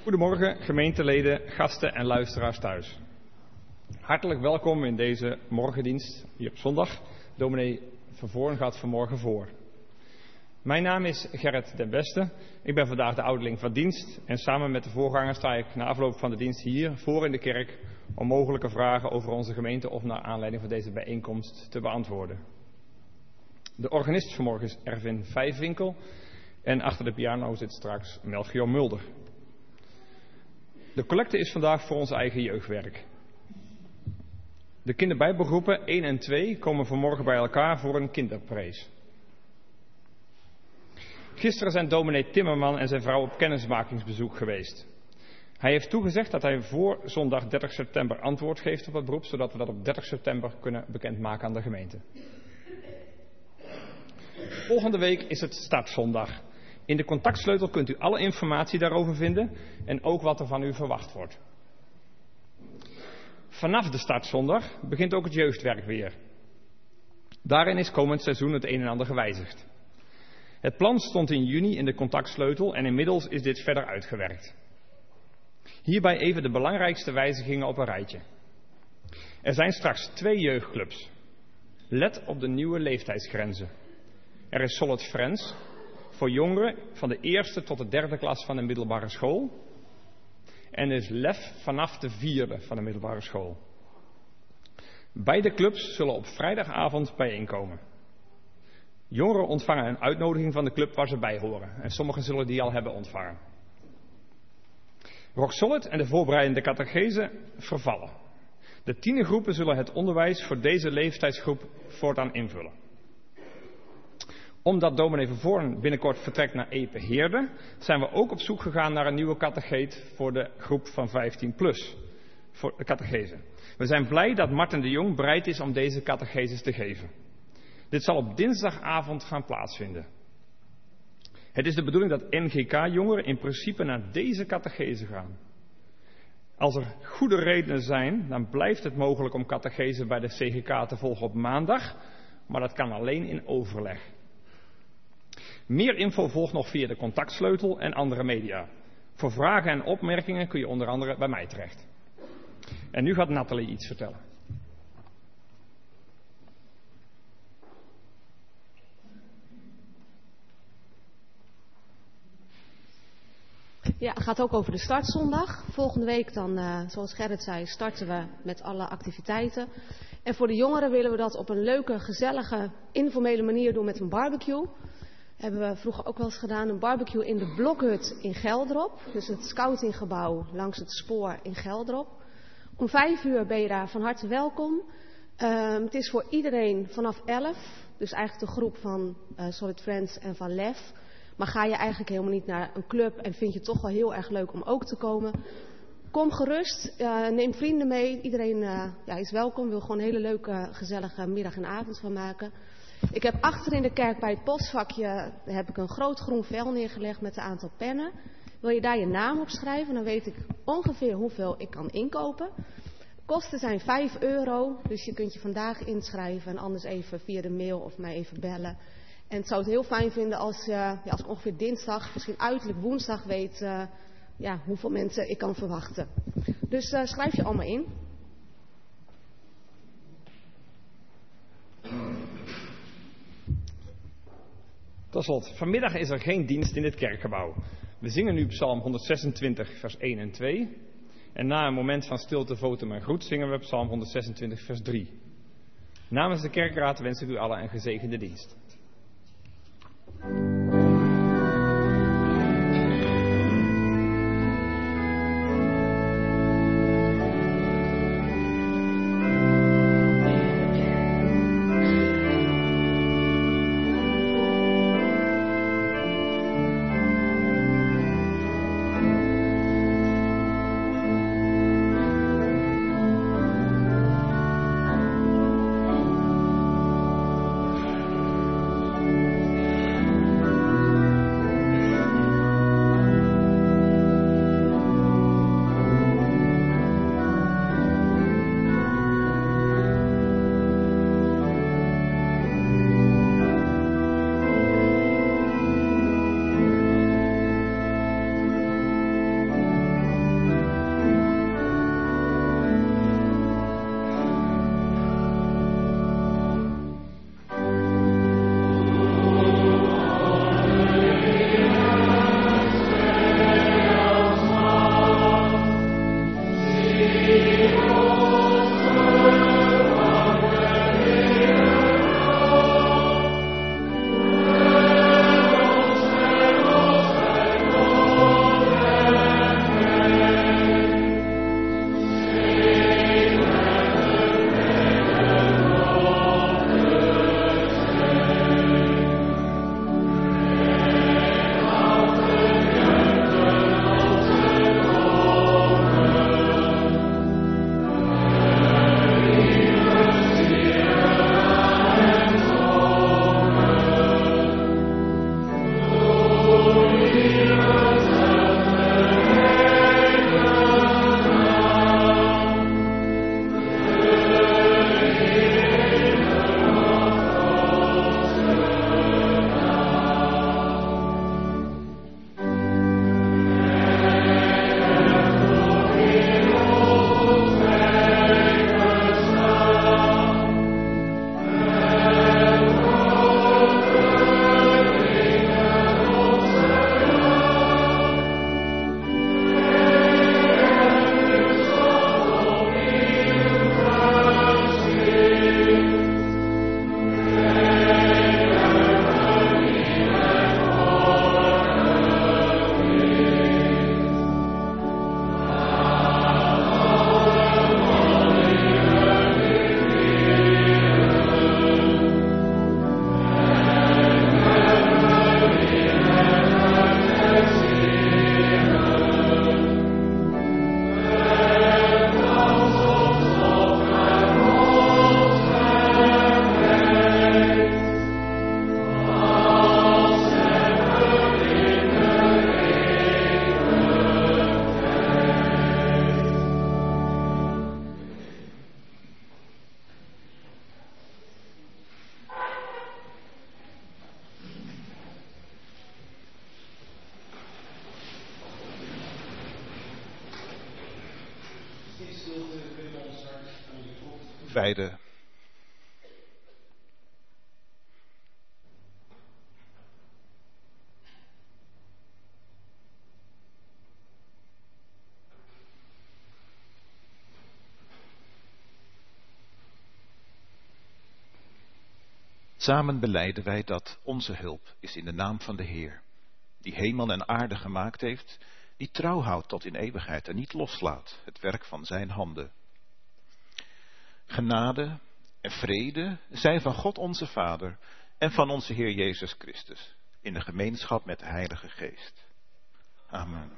Goedemorgen gemeenteleden, gasten en luisteraars thuis. Hartelijk welkom in deze morgendienst hier op zondag. Dominee Vervoorn gaat vanmorgen voor. Mijn naam is Gerrit den Beste. Ik ben vandaag de ouderling van dienst en samen met de voorganger sta ik na afloop van de dienst hier voor in de kerk om mogelijke vragen over onze gemeente of naar aanleiding van deze bijeenkomst te beantwoorden. De organist vanmorgen is Erwin Vijfwinkel en achter de piano zit straks Melchior Mulder. De collecte is vandaag voor ons eigen jeugdwerk. De kinderbijbelgroepen 1 en 2 komen vanmorgen bij elkaar voor een kinderprees. Gisteren zijn dominee Timmerman en zijn vrouw op kennismakingsbezoek geweest. Hij heeft toegezegd dat hij voor zondag 30 september antwoord geeft op het beroep, zodat we dat op 30 september kunnen bekendmaken aan de gemeente. Volgende week is het startzondag. In de contactsleutel kunt u alle informatie daarover vinden en ook wat er van u verwacht wordt. Vanaf de startzondag begint ook het jeugdwerk weer. Daarin is komend seizoen het een en ander gewijzigd. Het plan stond in juni in de contactsleutel en inmiddels is dit verder uitgewerkt. Hierbij even de belangrijkste wijzigingen op een rijtje. Er zijn straks 2 jeugdclubs. Let op de nieuwe leeftijdsgrenzen. Er is Solid Friends voor jongeren van de 1e tot de 3e klas van de middelbare school. En er is LEF vanaf de 4e van de middelbare school. Beide clubs zullen op vrijdagavond bijeenkomen. Jongeren ontvangen een uitnodiging van de club waar ze bij horen. En sommigen zullen die al hebben ontvangen. Rock Solid en de voorbereidende catechese vervallen. De tienergroepen zullen het onderwijs voor deze leeftijdsgroep voortaan invullen. Omdat dominee Vervoorn binnenkort vertrekt naar Epe-Heerde, zijn we ook op zoek gegaan naar een nieuwe catecheet voor de groep van 15 plus. Voor de catechese. We zijn blij dat Marten de Jong bereid is om deze catecheses te geven. Dit zal op dinsdagavond gaan plaatsvinden. Het is de bedoeling dat NGK-jongeren in principe naar deze catechese gaan. Als er goede redenen zijn, dan blijft het mogelijk om catechese bij de CGK te volgen op maandag, maar dat kan alleen in overleg. Meer info volgt nog via de contactsleutel en andere media. Voor vragen en opmerkingen kun je onder andere bij mij terecht. En nu gaat Nathalie iets vertellen. Ja, het gaat ook over de startzondag. Volgende week dan, zoals Gerrit zei, starten we met alle activiteiten. En voor de jongeren willen we dat op een leuke, gezellige, informele manier doen met een barbecue. Hebben we vroeger ook wel eens gedaan, een barbecue in de Blokhut in Geldrop. Dus het scoutinggebouw langs het spoor in Geldrop. Om 5:00 ben je daar van harte welkom. Het is voor iedereen vanaf 11. Dus eigenlijk de groep van Solid Friends en van LEF. Maar ga je eigenlijk helemaal niet naar een club en vind je het toch wel heel erg leuk om ook te komen. Kom gerust, neem vrienden mee. Iedereen is welkom, wil gewoon een hele leuke, gezellige middag en avond van maken. Ik heb achter in de kerk bij het postvakje heb ik een groot groen vel neergelegd met een aantal pennen. Wil je daar je naam op schrijven, dan weet ik ongeveer hoeveel ik kan inkopen. Kosten zijn €5, dus je kunt je vandaag inschrijven en anders even via de mail of mij even bellen. En het zou het heel fijn vinden als ik ongeveer dinsdag, misschien uiterlijk woensdag weet hoeveel mensen ik kan verwachten. Dus schrijf je allemaal in. Tot slot, vanmiddag is er geen dienst in het kerkgebouw. We zingen nu Psalm 126 vers 1 en 2. En na een moment van stilte, votum en groet zingen we Psalm 126 vers 3. Namens de kerkraad wens ik u allen een gezegende dienst. stilte willen we ons hart aan uw God wijden. Samen belijden wij dat onze hulp is in de naam van de Heer, die hemel en aarde gemaakt heeft, die trouw houdt tot in eeuwigheid en niet loslaat het werk van zijn handen. Genade en vrede zijn van God onze Vader en van onze Heer Jezus Christus, in de gemeenschap met de Heilige Geest. Amen.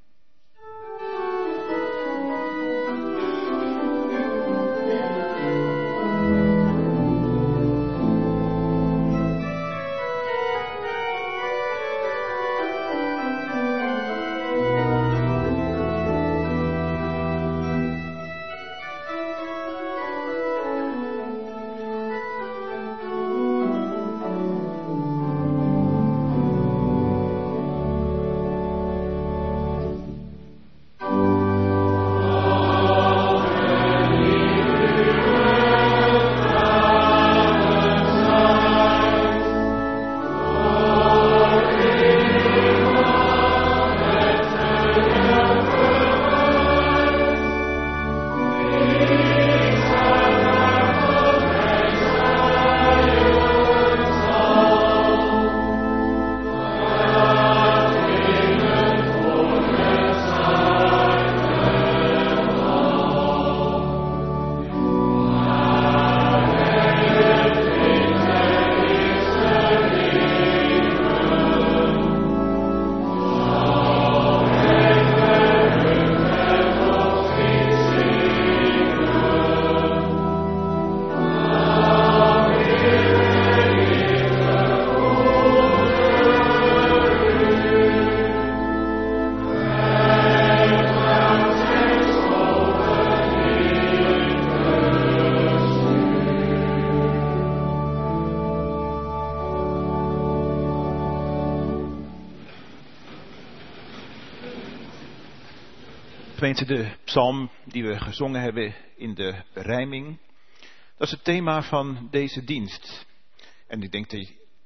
Gemeente, de psalm die we gezongen hebben in de berijming, dat is het thema van deze dienst. En ik denk,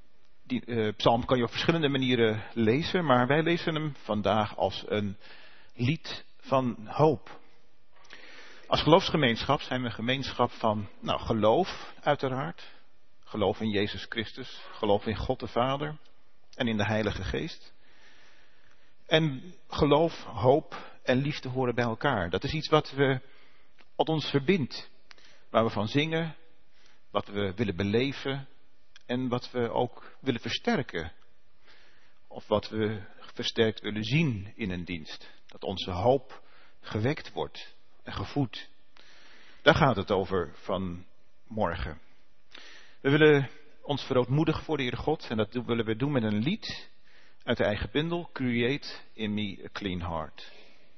die psalm kan je op verschillende manieren lezen, maar wij lezen hem vandaag als een lied van hoop. Als geloofsgemeenschap zijn we een gemeenschap van geloof uiteraard. Geloof in Jezus Christus, geloof in God de Vader en in de Heilige Geest. En geloof, hoop en liefde horen bij elkaar. Dat is iets wat ons verbindt. Waar we van zingen, wat we willen beleven en wat we ook willen versterken. Of wat we versterkt willen zien in een dienst. Dat onze hoop gewekt wordt en gevoed. Daar gaat het over vanmorgen. We willen ons verootmoedigen voor de Heer God. En dat willen we doen met een lied uit de eigen bundel. Create in me a clean heart.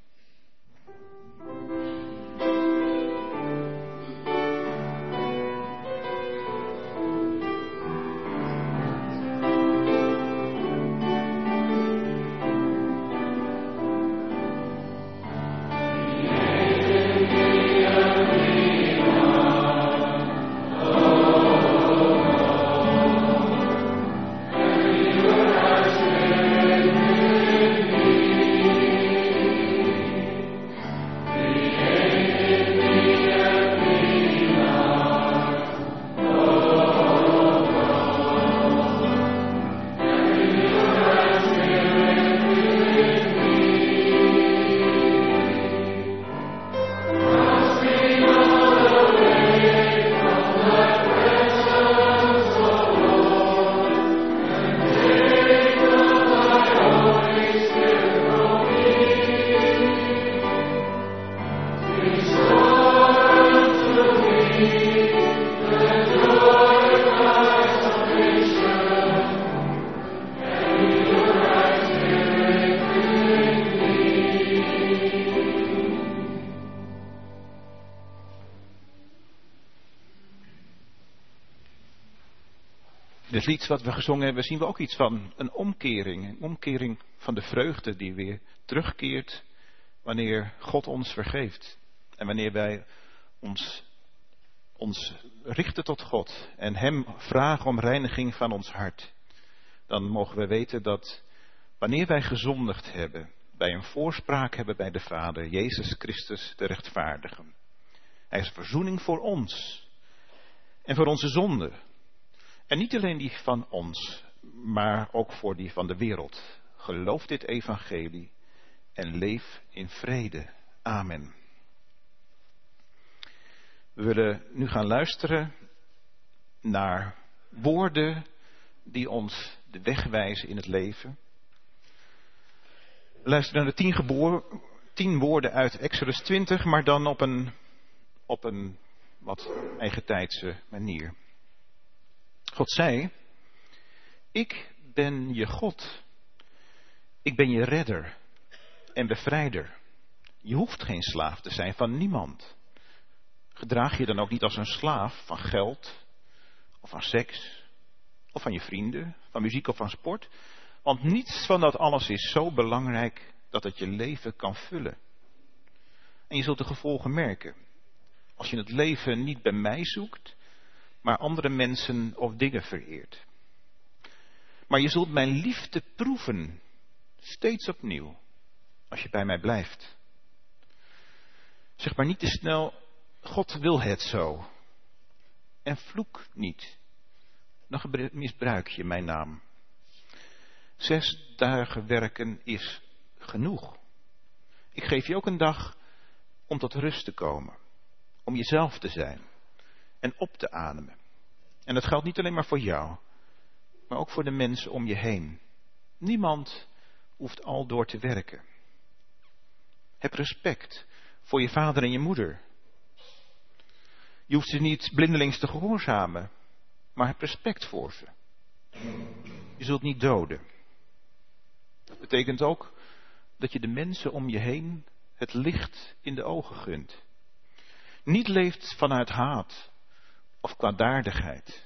Het lied wat we gezongen hebben, zien we ook iets van een omkering. Een omkering van de vreugde die weer terugkeert wanneer God ons vergeeft. En wanneer wij ons richten tot God en Hem vragen om reiniging van ons hart, dan mogen we weten dat wanneer wij gezondigd hebben, wij een voorspraak hebben bij de Vader, Jezus Christus de rechtvaardige. Hij is verzoening voor ons en voor onze zonde. En niet alleen die van ons, maar ook voor die van de wereld. Geloof dit evangelie en leef in vrede. Amen. We willen nu gaan luisteren naar woorden die ons de weg wijzen in het leven. Luister naar de 10 woorden uit Exodus 20, maar dan op een wat eigentijdse manier. God zei: ik ben je God. Ik ben je redder en bevrijder. Je hoeft geen slaaf te zijn van niemand. Gedraag je dan ook niet als een slaaf van geld, of van seks, of van je vrienden, van muziek of van sport. Want niets van dat alles is zo belangrijk dat het je leven kan vullen. En je zult de gevolgen merken. Als je het leven niet bij mij zoekt, maar andere mensen of dingen vereert. Maar je zult mijn liefde proeven, steeds opnieuw, als je bij mij blijft. Zeg maar niet te snel: God wil het zo. En vloek niet. Dan misbruik je mijn naam. 6 dagen werken is genoeg. Ik geef je ook een dag om tot rust te komen. Om jezelf te zijn. En op te ademen. En dat geldt niet alleen maar voor jou. Maar ook voor de mensen om je heen. Niemand hoeft al door te werken. Heb respect voor je vader en je moeder. Je hoeft ze niet blindelings te gehoorzamen, maar heb respect voor ze. Je zult niet doden. Dat betekent ook dat je de mensen om je heen het licht in de ogen gunt. Niet leeft vanuit haat of kwaadaardigheid.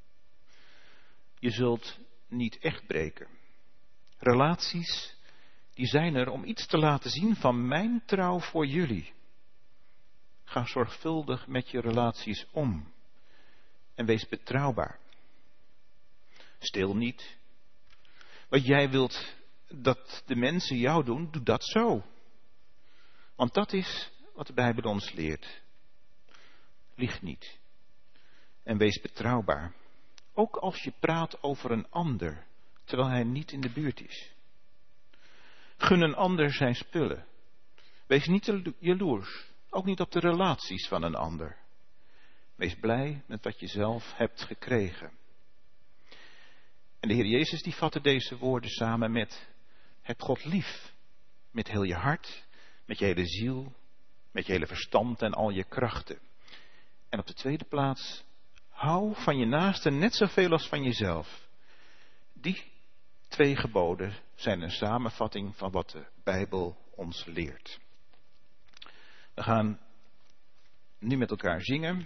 Je zult niet echt breken. Relaties, die zijn er om iets te laten zien van mijn trouw voor jullie. Ga zorgvuldig met je relaties om. En wees betrouwbaar. Steel niet. Wat jij wilt dat de mensen jou doen, doe dat zo. Want dat is wat de Bijbel ons leert. Lieg niet. En wees betrouwbaar. Ook als je praat over een ander, terwijl hij niet in de buurt is. Gun een ander zijn spullen. Wees niet jaloers. Ook niet op de relaties van een ander. Wees blij met wat je zelf hebt gekregen. En de Heer Jezus die vatte deze woorden samen met: heb God lief. Met heel je hart, met je hele ziel, met je hele verstand en al je krachten. En op de tweede plaats: hou van je naaste net zoveel als van jezelf. Die 2 geboden zijn een samenvatting van wat de Bijbel ons leert. We gaan nu met elkaar zingen.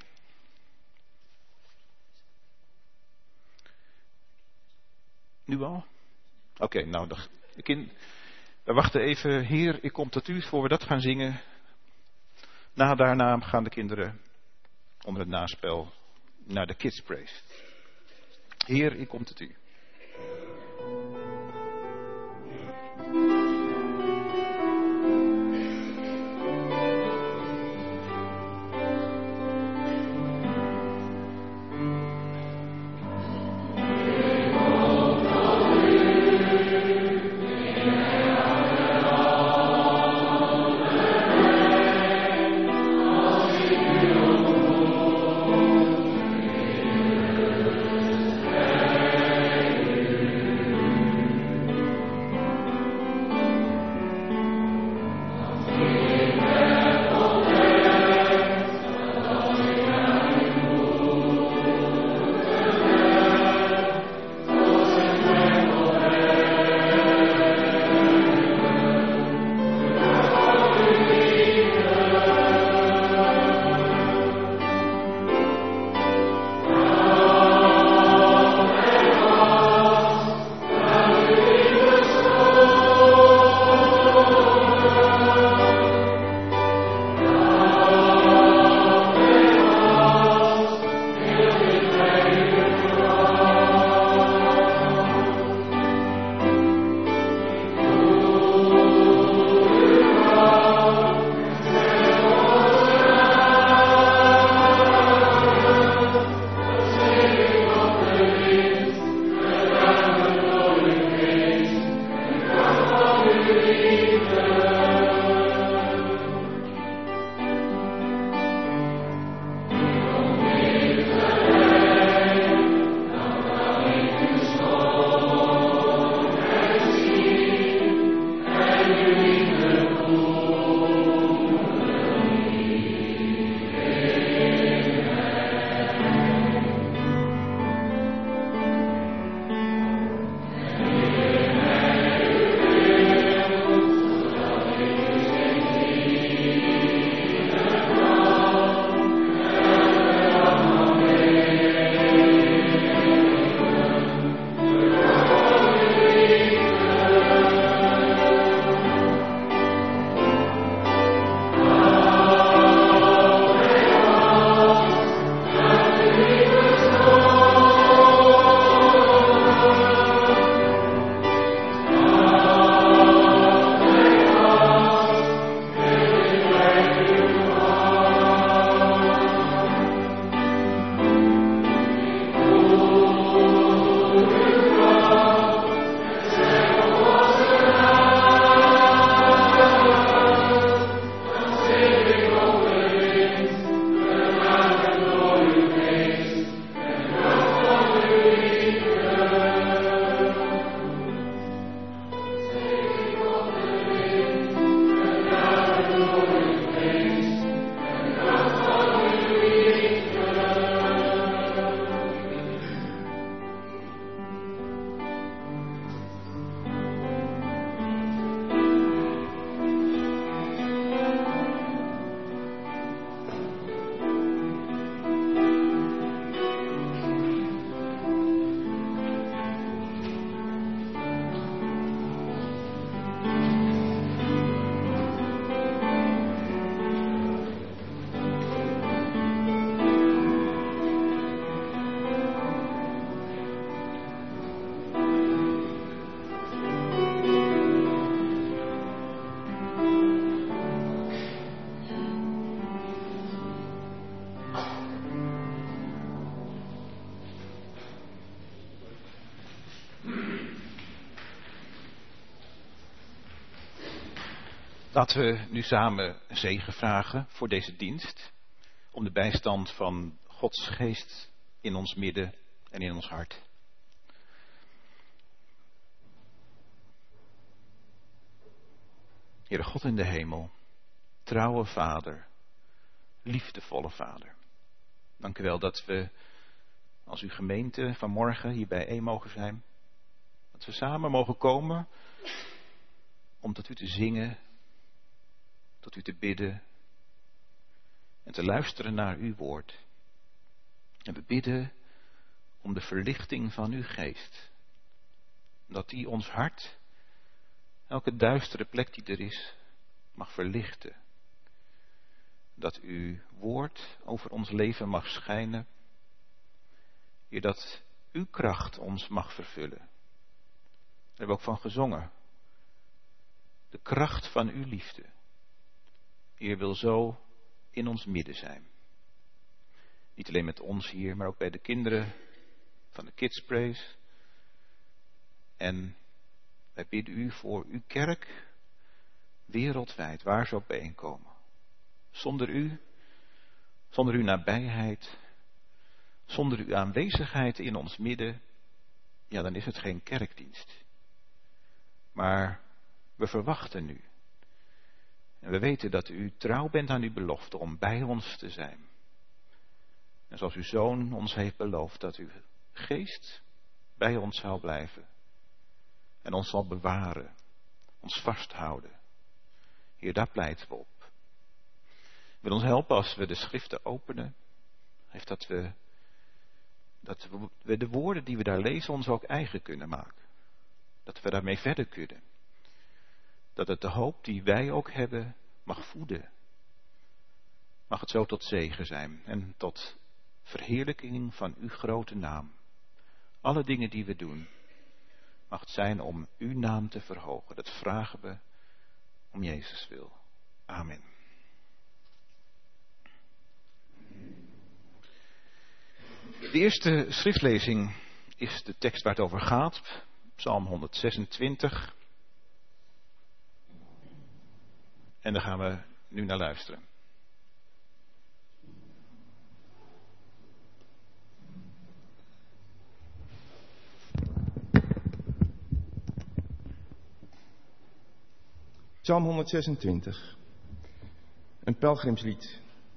Nu al? Oké, nou, we wachten even. Heer, ik kom tot u, voor we dat gaan zingen. Daarna gaan de kinderen onder het naspel naar de Kids Praise. Heer, ik kom tot u. Laten we nu samen zegen vragen voor deze dienst. Om de bijstand van Gods geest in ons midden en in ons hart. Heere God in de hemel, trouwe Vader, liefdevolle Vader. Dank u wel dat we als uw gemeente vanmorgen hier bijeen mogen zijn. Dat we samen mogen komen om tot u te zingen, tot u te bidden en te luisteren naar uw woord. En we bidden om de verlichting van uw geest. Dat die ons hart, elke duistere plek die er is, mag verlichten. Dat uw woord over ons leven mag schijnen. Heer, dat uw kracht ons mag vervullen. Daar hebben we ook van gezongen. De kracht van uw liefde. Heer, wil zo in ons midden zijn. Niet alleen met ons hier, maar ook bij de kinderen van de Kids Praise. En wij bidden u voor uw kerk wereldwijd, waar ze ook bijeenkomen. Zonder uw nabijheid, zonder uw aanwezigheid in ons midden, ja, dan is het geen kerkdienst. Maar we verwachten u. En we weten dat u trouw bent aan uw belofte om bij ons te zijn. En zoals uw Zoon ons heeft beloofd dat uw geest bij ons zal blijven. En ons zal bewaren, ons vasthouden. Heer, daar pleiten we op. Wil ons helpen als we de schriften openen. Heeft dat we de woorden die we daar lezen ons ook eigen kunnen maken. Dat we daarmee verder kunnen. Dat het de hoop die wij ook hebben mag voeden. Mag het zo tot zegen zijn en tot verheerlijking van uw grote naam. Alle dingen die we doen, mag het zijn om uw naam te verhogen. Dat vragen we om Jezus wil. Amen. De eerste schriftlezing is de tekst waar het over gaat. Psalm 126. En daar gaan we nu naar luisteren. Psalm 126. Een pelgrimslied.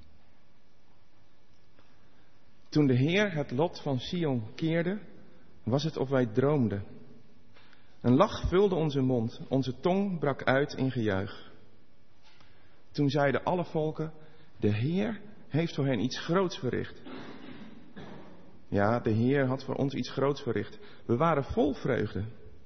Toen de Heer het lot van Sion keerde, was het of wij droomden. Een lach vulde onze mond, onze tong brak uit in gejuich. Toen zeiden alle volken, de Heer heeft voor hen iets groots verricht. Ja, de Heer had voor ons iets groots verricht. We waren vol vreugde.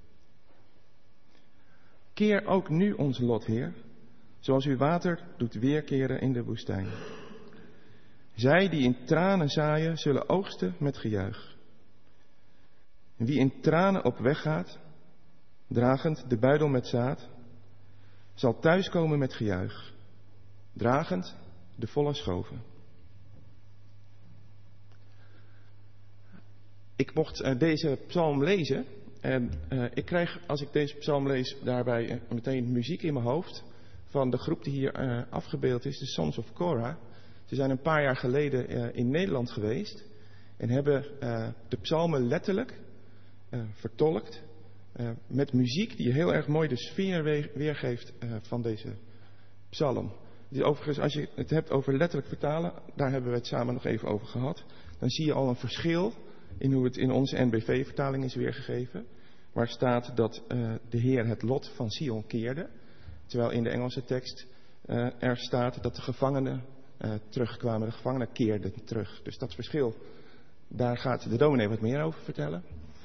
Keer ook nu ons lot, Heer, zoals uw water doet weerkeren in de woestijn. Zij die in tranen zaaien, zullen oogsten met gejuich. Wie in tranen op weg gaat, dragend de buidel met zaad, zal thuiskomen met gejuich, dragend de volle schoven. Ik mocht deze psalm lezen en ik krijg, als ik deze psalm lees, daarbij meteen muziek in mijn hoofd van de groep die hier afgebeeld is, de Sons of Korah. Ze zijn een paar jaar geleden in Nederland geweest en hebben de psalmen letterlijk vertolkt met muziek die heel erg mooi de sfeer weergeeft van deze psalm. Die overigens, als je het hebt over letterlijk vertalen, daar hebben we het samen nog even over gehad, dan zie je al een verschil in hoe het in onze NBV-vertaling is weergegeven, waar staat dat de Heer het lot van Sion keerde, terwijl in de Engelse tekst er staat dat de gevangenen terugkwamen, de gevangenen keerden terug. Dus dat verschil, daar gaat de dominee wat meer over vertellen.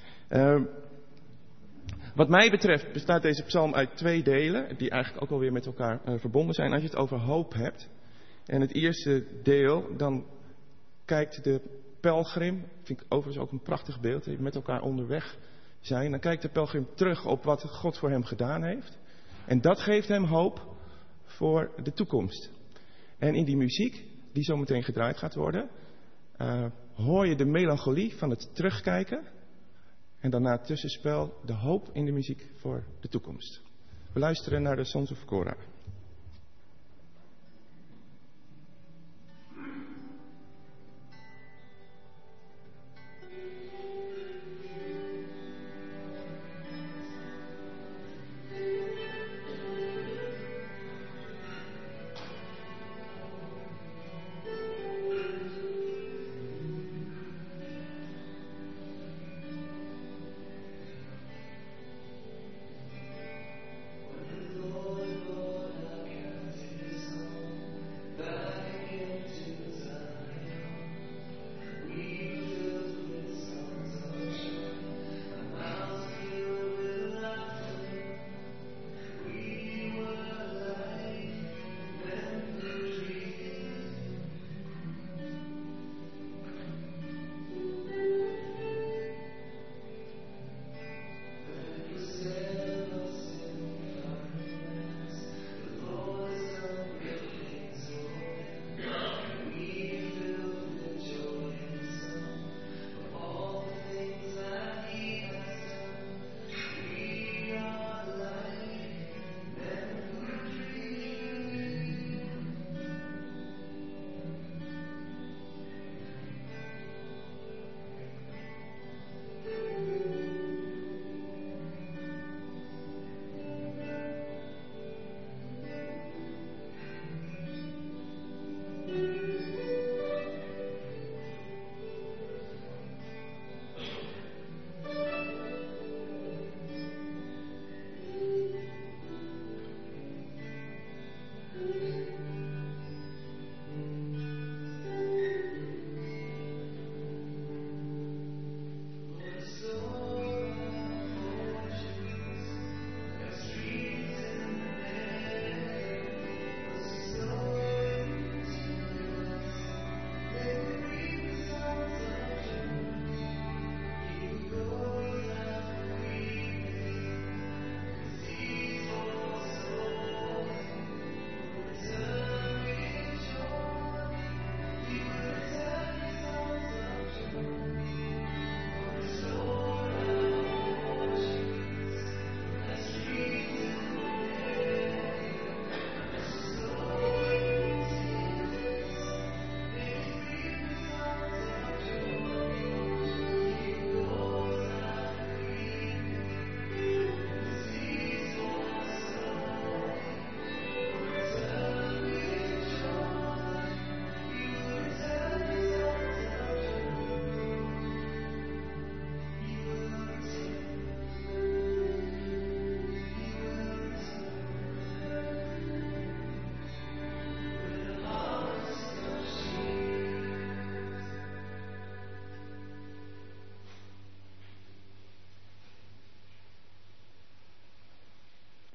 Wat mij betreft bestaat deze psalm uit 2 delen, die eigenlijk ook alweer met elkaar verbonden zijn. Als je het over hoop hebt, en het eerste deel, dan kijkt de pelgrim, vind ik overigens ook een prachtig beeld, die met elkaar onderweg zijn. Dan kijkt de pelgrim terug op wat God voor hem gedaan heeft. En dat geeft hem hoop voor de toekomst. En in die muziek, die zo meteen gedraaid gaat worden, hoor je de melancholie van het terugkijken. En daarna het tussenspel, de hoop in de muziek voor de toekomst. We luisteren naar de Sons of Korah.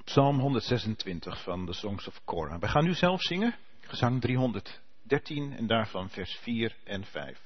Psalm 126 van de Songs of Korah. We gaan nu zelf zingen, gezang 313 en daarvan vers 4 en 5.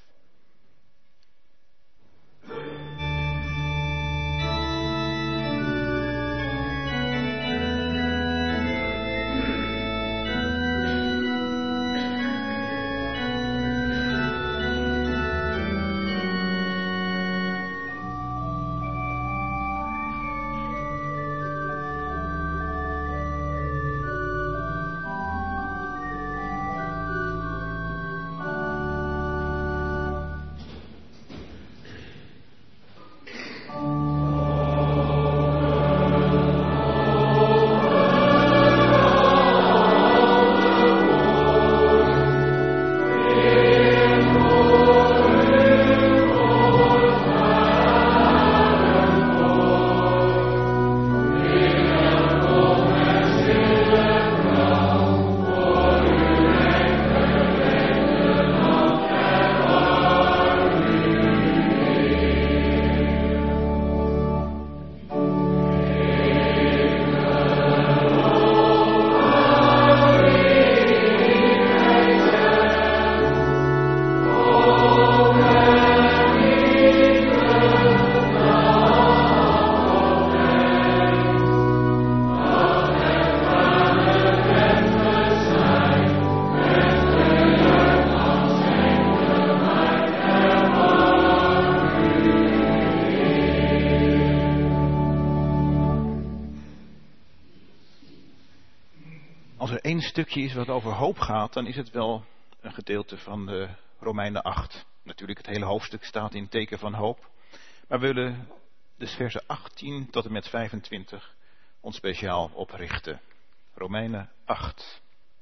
Eén stukje is wat over hoop gaat, dan is het wel een gedeelte van de Romeinen 8. Natuurlijk, het hele hoofdstuk staat in teken van hoop. Maar we willen dus versen 18 tot en met 25 ons speciaal oprichten. Romeinen 8.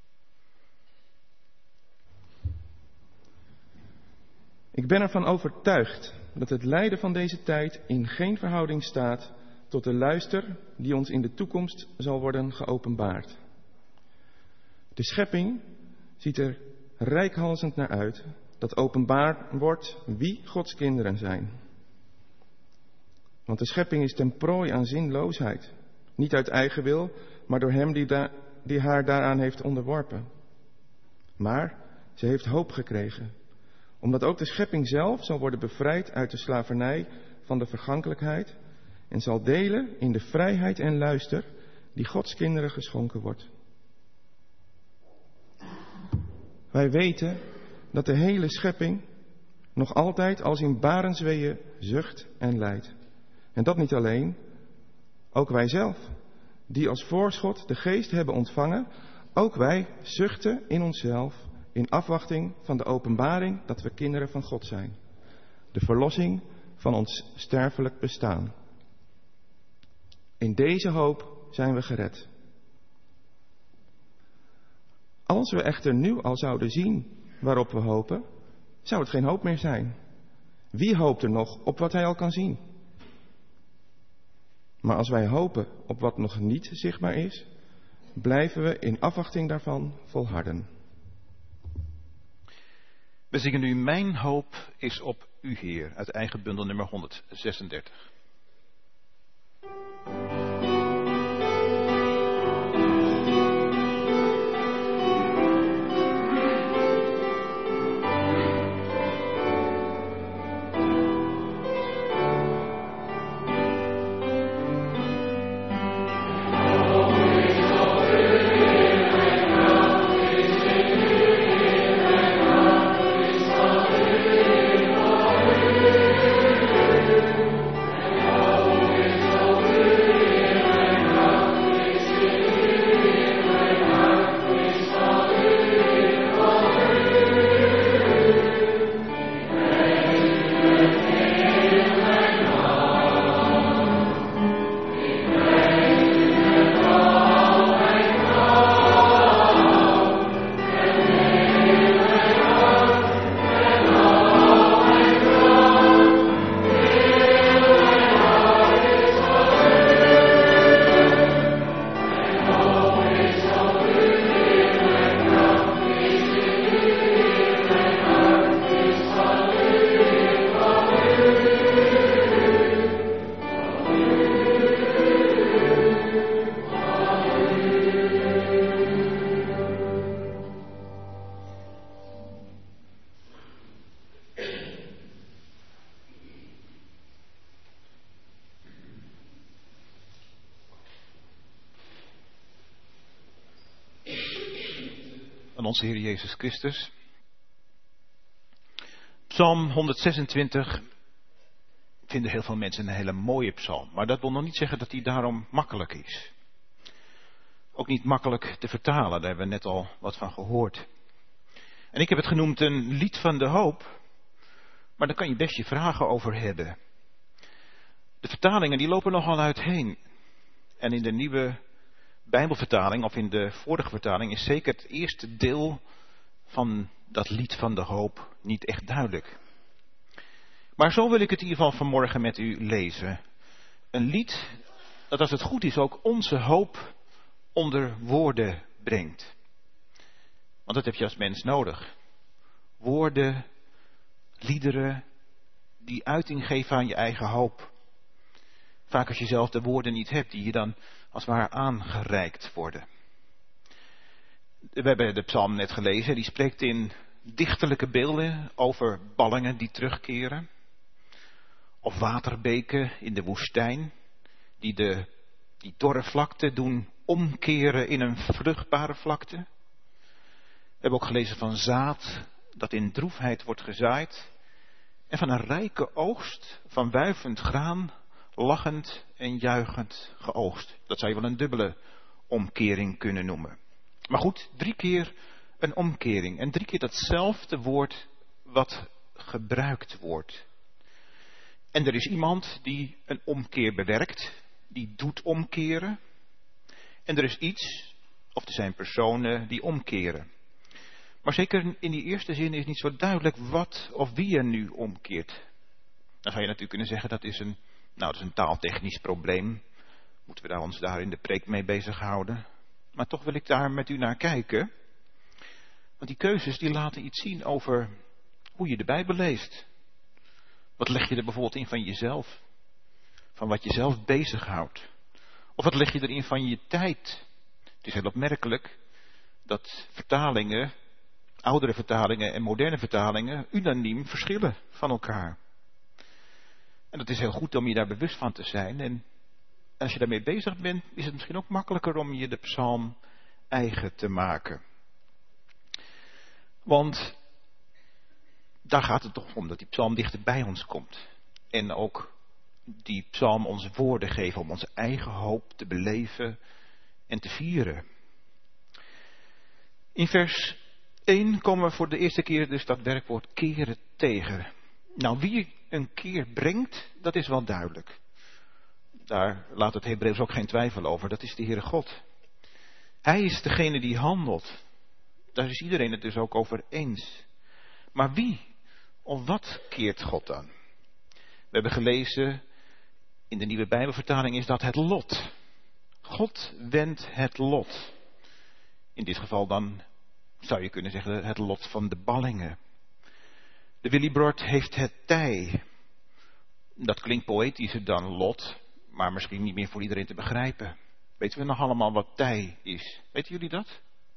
Ik ben ervan overtuigd dat het lijden van deze tijd in geen verhouding staat tot de luister die ons in de toekomst zal worden geopenbaard. De schepping ziet er reikhalzend naar uit dat openbaar wordt wie Gods kinderen zijn. Want de schepping is ten prooi aan zinloosheid. Niet uit eigen wil, maar door hem die haar daaraan heeft onderworpen. Maar ze heeft hoop gekregen, omdat ook de schepping zelf zal worden bevrijd uit de slavernij van de vergankelijkheid en zal delen in de vrijheid en luister die Gods kinderen geschonken wordt. Wij weten dat de hele schepping nog altijd als in barensweeën zucht en lijdt. En dat niet alleen, ook wij zelf, die als voorschot de geest hebben ontvangen, ook wij zuchten in onszelf in afwachting van de openbaring dat we kinderen van God zijn. De verlossing van ons sterfelijk bestaan. In deze hoop zijn we gered. Als we echter nu al zouden zien waarop we hopen, zou het geen hoop meer zijn. Wie hoopt er nog op wat hij al kan zien? Maar als wij hopen op wat nog niet zichtbaar is, blijven we in afwachting daarvan volharden. We zingen nu Mijn hoop is op U, Heer, uit eigen bundel nummer 136. Amen. van onze Heer Jezus Christus. Psalm 126 vinden heel veel mensen een hele mooie psalm. Maar dat wil nog niet zeggen dat die daarom makkelijk is. Ook niet makkelijk te vertalen, daar hebben we net al wat van gehoord. En ik heb het genoemd een lied van de hoop. Maar daar kan je best je vragen over hebben. De vertalingen die lopen nogal uiteen. En in de nieuwe Bijbelvertaling, of in de vorige vertaling, is zeker het eerste deel van dat lied van de hoop niet echt duidelijk. Maar zo wil ik het in ieder geval vanmorgen met u lezen. Een lied dat, als het goed is, ook onze hoop onder woorden brengt. Want dat heb je als mens nodig. Woorden, liederen, die uiting geven aan je eigen hoop. Vaak als je zelf de woorden niet hebt, die je dan als het ware aangereikt worden. We hebben de psalm net gelezen, die spreekt in dichterlijke beelden over ballingen die terugkeren. Of waterbeken in de woestijn, die die dorre vlakte doen omkeren in een vruchtbare vlakte. We hebben ook gelezen van zaad dat in droefheid wordt gezaaid. En van een rijke oogst van wuivend graan, lachend en juichend geoogst. Dat zou je wel een dubbele omkering kunnen noemen. Maar goed, 3 keer een omkering. En 3 keer datzelfde woord wat gebruikt wordt. En er is iemand die een omkeer bewerkt. Die doet omkeren. En er is iets, of er zijn personen die omkeren. Maar zeker in die eerste zin is niet zo duidelijk wat of wie er nu omkeert. Dan zou je natuurlijk kunnen zeggen dat is een taaltechnisch probleem. Moeten we ons daar in de preek mee bezighouden. Maar toch wil ik daar met u naar kijken. Want die keuzes die laten iets zien over hoe je de Bijbel leest. Wat leg je er bijvoorbeeld in van jezelf? Van wat je zelf bezighoudt? Of wat leg je erin van je tijd? Het is heel opmerkelijk dat vertalingen, oudere vertalingen en moderne vertalingen, unaniem verschillen van elkaar. En dat is heel goed om je daar bewust van te zijn. En als je daarmee bezig bent, is het misschien ook makkelijker om je de psalm eigen te maken. Want daar gaat het toch om, dat die psalm dichter bij ons komt. En ook die psalm ons woorden geven om onze eigen hoop te beleven en te vieren. In vers 1 komen we voor de eerste keer dus dat werkwoord keren tegen. Nou, wie een keer brengt, dat is wel duidelijk. Daar laat het Hebreeuws ook geen twijfel over, dat is de Heere God. Hij is degene die handelt. Daar is iedereen het dus ook over eens. Maar wie of wat keert God dan? We hebben gelezen, in de nieuwe Bijbelvertaling is dat het lot. God wendt het lot. In dit geval dan zou je kunnen zeggen het lot van de ballingen. De Willibrord heeft het tij. Dat klinkt poëtischer dan lot, maar misschien niet meer voor iedereen te begrijpen. Weten we nog allemaal wat tij is? Weten jullie dat?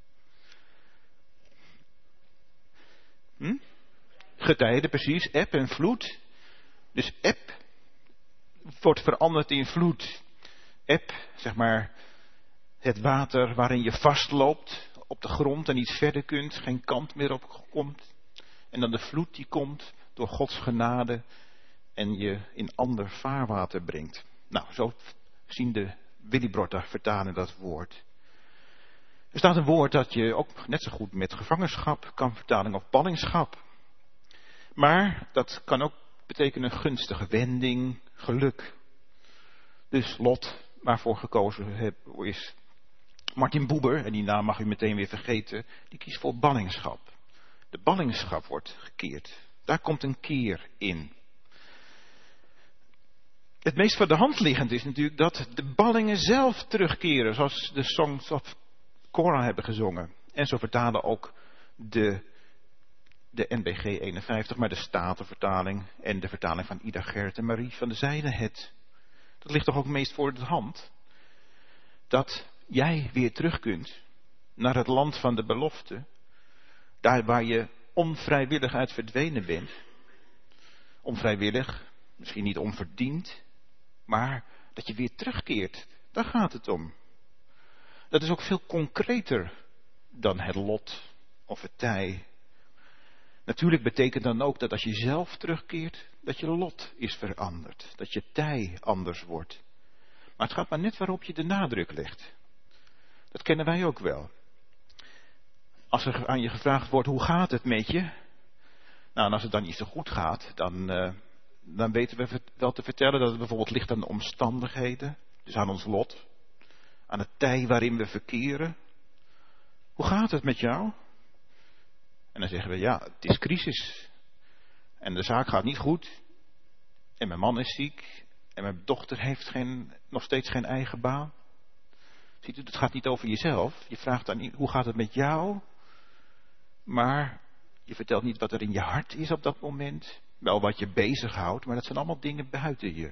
Getijden, precies. Eb en vloed. Dus eb wordt veranderd in vloed. Eb, zeg maar, het water waarin je vastloopt op de grond en niet verder kunt, geen kant meer op komt. En dan de vloed die komt door Gods genade en je in ander vaarwater brengt. Nou, zo zien de Willibrord vertalen dat woord. Er staat een woord dat je ook net zo goed met gevangenschap kan vertalen of ballingschap. Maar dat kan ook betekenen gunstige wending, geluk. Dus Lot, waarvoor gekozen is Martin Buber, en die naam mag u meteen weer vergeten, die kiest voor ballingschap. De ballingschap wordt gekeerd. Daar komt een keer in. Het meest voor de hand liggend is natuurlijk dat de ballingen zelf terugkeren, zoals de Songs of Korah hebben gezongen. En zo vertalen ook de NBG 51, maar de Statenvertaling en de vertaling van Ida Gert en Marie van der Zijde het. Dat ligt toch ook meest voor de hand. Dat jij weer terug kunt naar het land van de belofte. Daar waar je onvrijwillig uit verdwenen bent. Onvrijwillig, misschien niet onverdiend, maar dat je weer terugkeert. Daar gaat het om. Dat is ook veel concreter dan het lot of het tij. Natuurlijk betekent dan ook dat als je zelf terugkeert, dat je lot is veranderd. Dat je tij anders wordt. Maar het gaat maar net waarop je de nadruk legt. Dat kennen wij ook wel. Als er aan je gevraagd wordt, hoe gaat het met je? Nou, en als het dan niet zo goed gaat, dan weten we wel te vertellen dat het bijvoorbeeld ligt aan de omstandigheden. Dus aan ons lot. Aan het tij waarin we verkeren. Hoe gaat het met jou? En dan zeggen we, ja, het is crisis. En de zaak gaat niet goed. En mijn man is ziek. En mijn dochter heeft nog steeds geen eigen baan. Ziet u, het gaat niet over jezelf. Je vraagt dan niet, hoe gaat het met jou? Maar je vertelt niet wat er in je hart is op dat moment. Wel wat je bezighoudt, maar dat zijn allemaal dingen buiten je.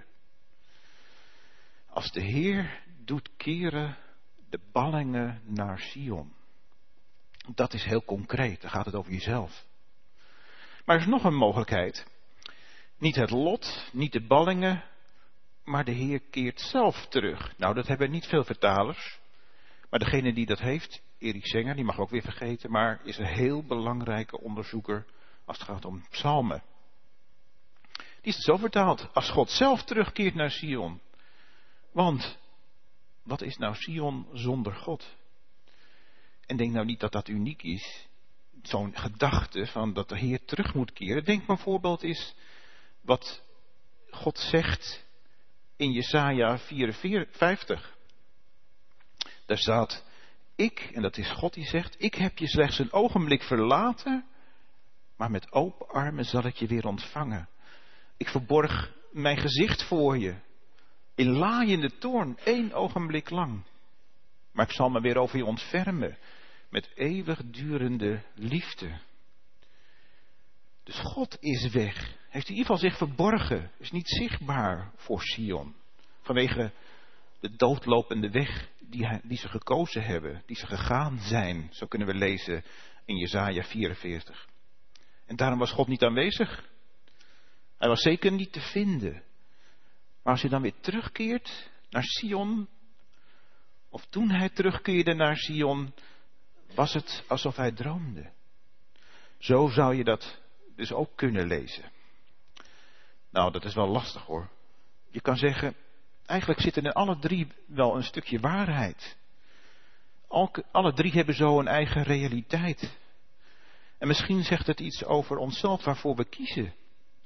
Als de Heer doet keren de ballingen naar Sion. Dat is heel concreet, dan gaat het over jezelf. Maar er is nog een mogelijkheid. Niet het lot, niet de ballingen, maar de Heer keert zelf terug. Nou, dat hebben niet veel vertalers. Maar degene die dat heeft, Erik Zenger, die mag ook weer vergeten, maar is een heel belangrijke onderzoeker als het gaat om psalmen. Die is het zo vertaald, als God zelf terugkeert naar Sion. Want, wat is nou Sion zonder God? En denk nou niet dat dat uniek is. Zo'n gedachte van dat de Heer terug moet keren. Denk bijvoorbeeld eens wat God zegt in Jesaja 54. Daar staat, en dat is God die zegt, ik heb je slechts een ogenblik verlaten, maar met open armen zal ik je weer ontvangen. Ik verborg mijn gezicht voor je, in laaiende toorn, 1 ogenblik lang. Maar ik zal me weer over je ontfermen, met eeuwigdurende liefde. Dus God is weg. Heeft in ieder geval zich verborgen. Is niet zichtbaar voor Sion. Vanwege de doodlopende weg die ze gekozen hebben. Die ze gegaan zijn. Zo kunnen we lezen in Jesaja 44. En daarom was God niet aanwezig. Hij was zeker niet te vinden. Maar als hij dan weer terugkeert naar Sion. Of toen hij terugkeerde naar Sion, was het alsof hij droomde. Zo zou je dat dus ook kunnen lezen. Nou, dat is wel lastig hoor. Je kan zeggen, eigenlijk zit er in alle 3 wel een stukje waarheid. Alle 3 hebben zo een eigen realiteit. En misschien zegt het iets over onszelf waarvoor we kiezen.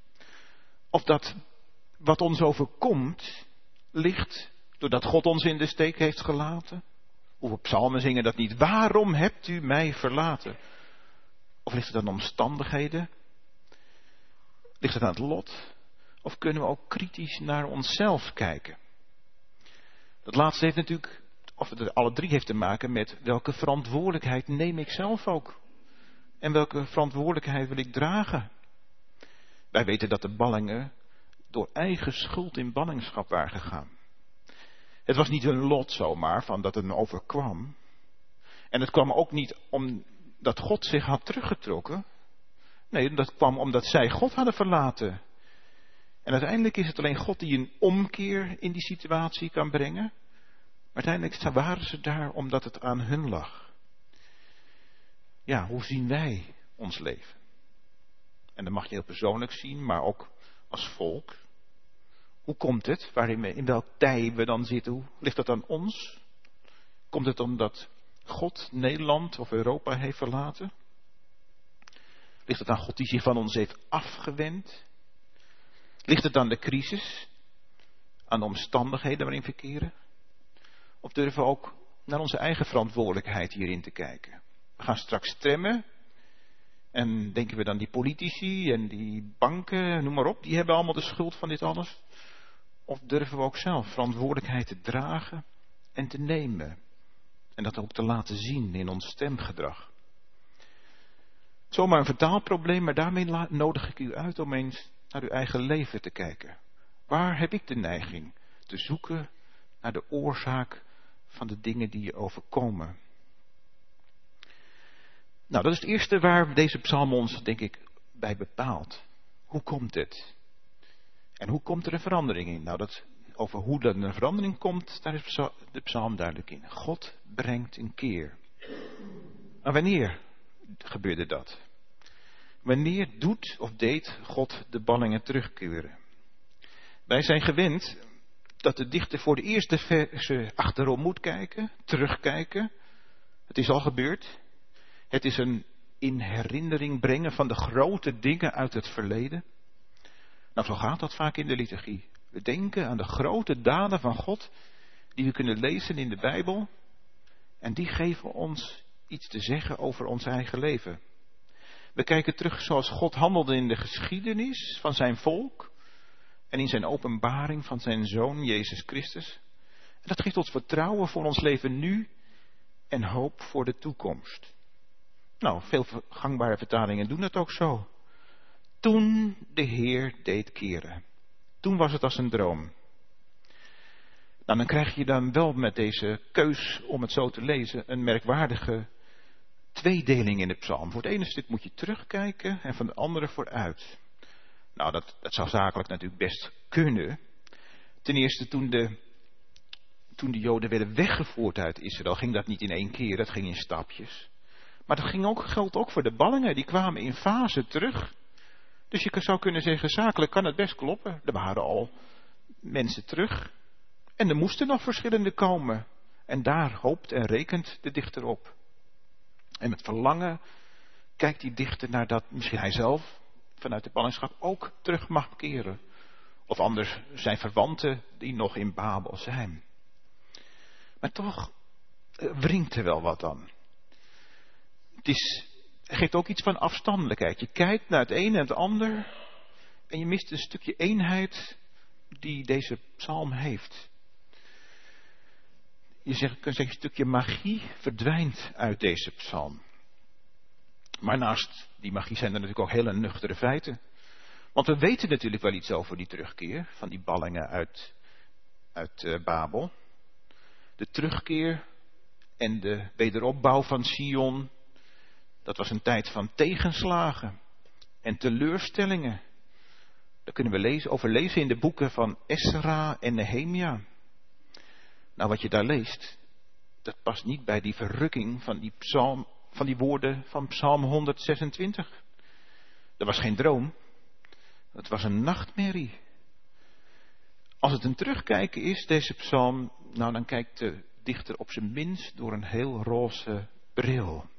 Of dat wat ons overkomt, ligt doordat God ons in de steek heeft gelaten. Hoeveel psalmen zingen dat niet? Waarom hebt u mij verlaten? Of ligt het aan de omstandigheden? Ligt het aan het lot? Of kunnen we ook kritisch naar onszelf kijken? Dat laatste heeft natuurlijk, of het alle 3 heeft te maken met welke verantwoordelijkheid neem ik zelf ook? En welke verantwoordelijkheid wil ik dragen? Wij weten dat de ballingen door eigen schuld in ballingschap waren gegaan. Het was niet hun lot zomaar, van dat het hen overkwam. En het kwam ook niet omdat God zich had teruggetrokken. Nee, dat kwam omdat zij God hadden verlaten. En uiteindelijk is het alleen God die een omkeer in die situatie kan brengen. Maar uiteindelijk waren ze daar omdat het aan hun lag. Ja, hoe zien wij ons leven? En dat mag je heel persoonlijk zien, maar ook als volk. Hoe komt het? In welk tij we dan zitten? Hoe ligt dat aan ons? Komt het omdat God Nederland of Europa heeft verlaten? Ligt het aan God die zich van ons heeft afgewend? Ligt het aan de crisis? Aan de omstandigheden waarin we verkeren? Of durven we ook naar onze eigen verantwoordelijkheid hierin te kijken? We gaan straks stemmen. En denken we dan die politici en die banken, noem maar op, die hebben allemaal de schuld van dit alles? Of durven we ook zelf verantwoordelijkheid te dragen en te nemen? En dat ook te laten zien in ons stemgedrag. Zomaar een vertaalprobleem, maar daarmee nodig ik u uit om eens naar uw eigen leven te kijken. Waar heb ik de neiging te zoeken naar de oorzaak van de dingen die je overkomen? Nou, dat is het eerste waar deze psalm ons, denk ik, bij bepaalt. Hoe komt het? En hoe komt er een verandering in? Nou, over hoe er een verandering komt, daar is de psalm duidelijk in. God brengt een keer. Maar wanneer gebeurde dat. Wanneer doet of deed God de ballingen terugkeren? Wij zijn gewend dat de dichter voor de eerste verse achterom moet kijken, terugkijken. Het is al gebeurd. Het is een in herinnering brengen van de grote dingen uit het verleden. Nou, zo gaat dat vaak in de liturgie. We denken aan de grote daden van God die we kunnen lezen in de Bijbel. En die geven ons iets te zeggen over ons eigen leven. We kijken terug zoals God handelde in de geschiedenis van zijn volk. En in zijn openbaring van zijn Zoon, Jezus Christus. En dat geeft ons vertrouwen voor ons leven nu en hoop voor de toekomst. Nou, veel gangbare vertalingen doen het ook zo. Toen de Heer deed keren. Toen was het als een droom. Nou, dan krijg je dan wel met deze keus, om het zo te lezen, een merkwaardige tweedeling in de psalm. Voor het ene stuk moet je terugkijken en van het andere vooruit. Nou, dat zou zakelijk natuurlijk best kunnen. Ten eerste, toen de Joden werden weggevoerd uit Israël, ging dat niet in één keer, dat ging in stapjes. Maar dat geldt ook voor de ballingen, die kwamen in fase terug. Dus je zou kunnen zeggen, zakelijk kan het best kloppen. Er waren al mensen terug. En er moesten nog verschillende komen. En daar hoopt en rekent de dichter op. En met verlangen kijkt die dichter naar dat misschien hij zelf vanuit de ballingschap ook terug mag keren. Of anders zijn verwanten die nog in Babel zijn. Maar toch wringt er wel wat aan. Het geeft ook iets van afstandelijkheid. Je kijkt naar het een en het ander en je mist een stukje eenheid die deze psalm heeft. Je kunt zeggen, een stukje magie verdwijnt uit deze psalm. Maar naast die magie zijn er natuurlijk ook hele nuchtere feiten. Want we weten natuurlijk wel iets over die terugkeer van die ballingen uit Babel. De terugkeer en de wederopbouw van Sion. Dat was een tijd van tegenslagen en teleurstellingen. Daar kunnen we over lezen in de boeken van Esra en Nehemia. Nou, wat je daar leest, dat past niet bij die verrukking van die woorden van Psalm 126. Dat was geen droom. Het was een nachtmerrie. Als het een terugkijken is, deze psalm, nou dan kijkt de dichter op zijn minst door een heel roze bril.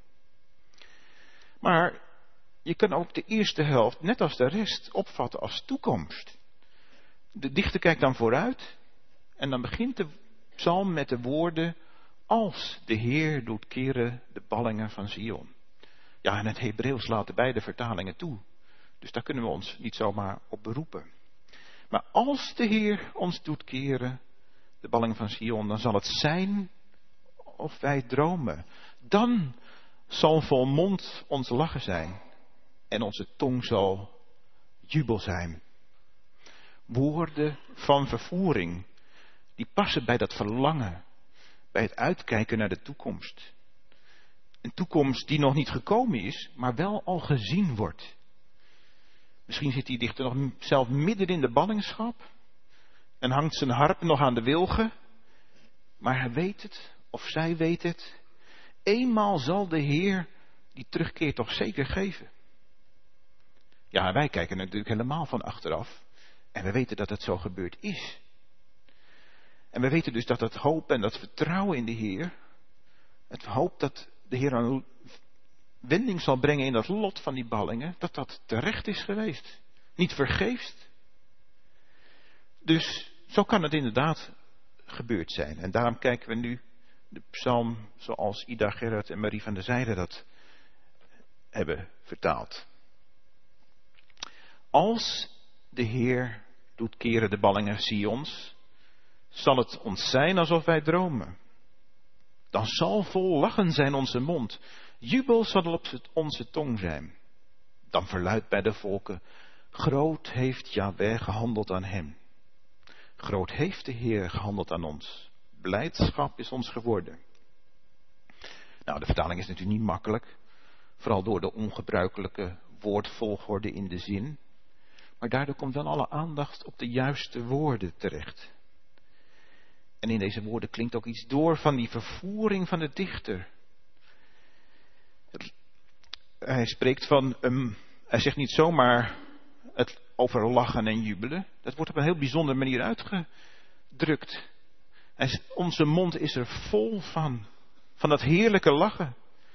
Maar je kan ook de eerste helft, net als de rest, opvatten als toekomst. De dichter kijkt dan vooruit en dan begint de psalm met de woorden: als de Heer doet keren de ballingen van Sion. Ja, en het Hebreeuws laten beide vertalingen toe. Dus daar kunnen we ons niet zomaar op beroepen. Maar als de Heer ons doet keren de ballingen van Sion, dan zal het zijn of wij dromen. Dan zal volmond ons lachen zijn en onze tong zal jubel zijn. Woorden van vervoering, die passen bij dat verlangen, bij het uitkijken naar de toekomst. Een toekomst die nog niet gekomen is, maar wel al gezien wordt. Misschien zit die dichter nog zelf midden in de ballingschap en hangt zijn harp nog aan de wilgen, maar hij weet het, of zij weet het. Eenmaal zal de Heer die terugkeer toch zeker geven. Ja, wij kijken natuurlijk helemaal van achteraf. En we weten dat het zo gebeurd is. En we weten dus dat het hoop en dat vertrouwen in de Heer, het hoop dat de Heer een wending zal brengen in dat lot van die ballingen, dat dat terecht is geweest. Niet vergeefs. Dus zo kan het inderdaad gebeurd zijn. En daarom kijken we nu de psalm zoals Ida Gerrit en Marie van der Zijde dat hebben vertaald. Als de Heer doet keren de ballingen Sions, zal het ons zijn alsof wij dromen. Dan zal vol lachen zijn onze mond. Jubel zal op onze tong zijn. Dan verluidt bij de volken: groot heeft Jahweh gehandeld aan hem. Groot heeft de Heer gehandeld aan ons. Blijdschap is ons geworden. Nou, de vertaling is natuurlijk niet makkelijk. Vooral door de ongebruikelijke woordvolgorde in de zin. Maar daardoor komt dan alle aandacht op de juiste woorden terecht. En in deze woorden klinkt ook iets door van die vervoering van de dichter. hij spreekt van, hij zegt niet zomaar het over lachen en jubelen. Dat wordt op een heel bijzondere manier uitgedrukt. Onze mond is er vol van dat heerlijke lachen.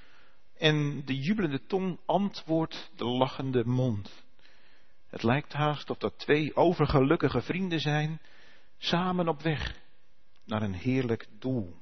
En de jubelende tong antwoordt de lachende mond. Het lijkt haast of dat 2 overgelukkige vrienden zijn, samen op weg naar een heerlijk doel.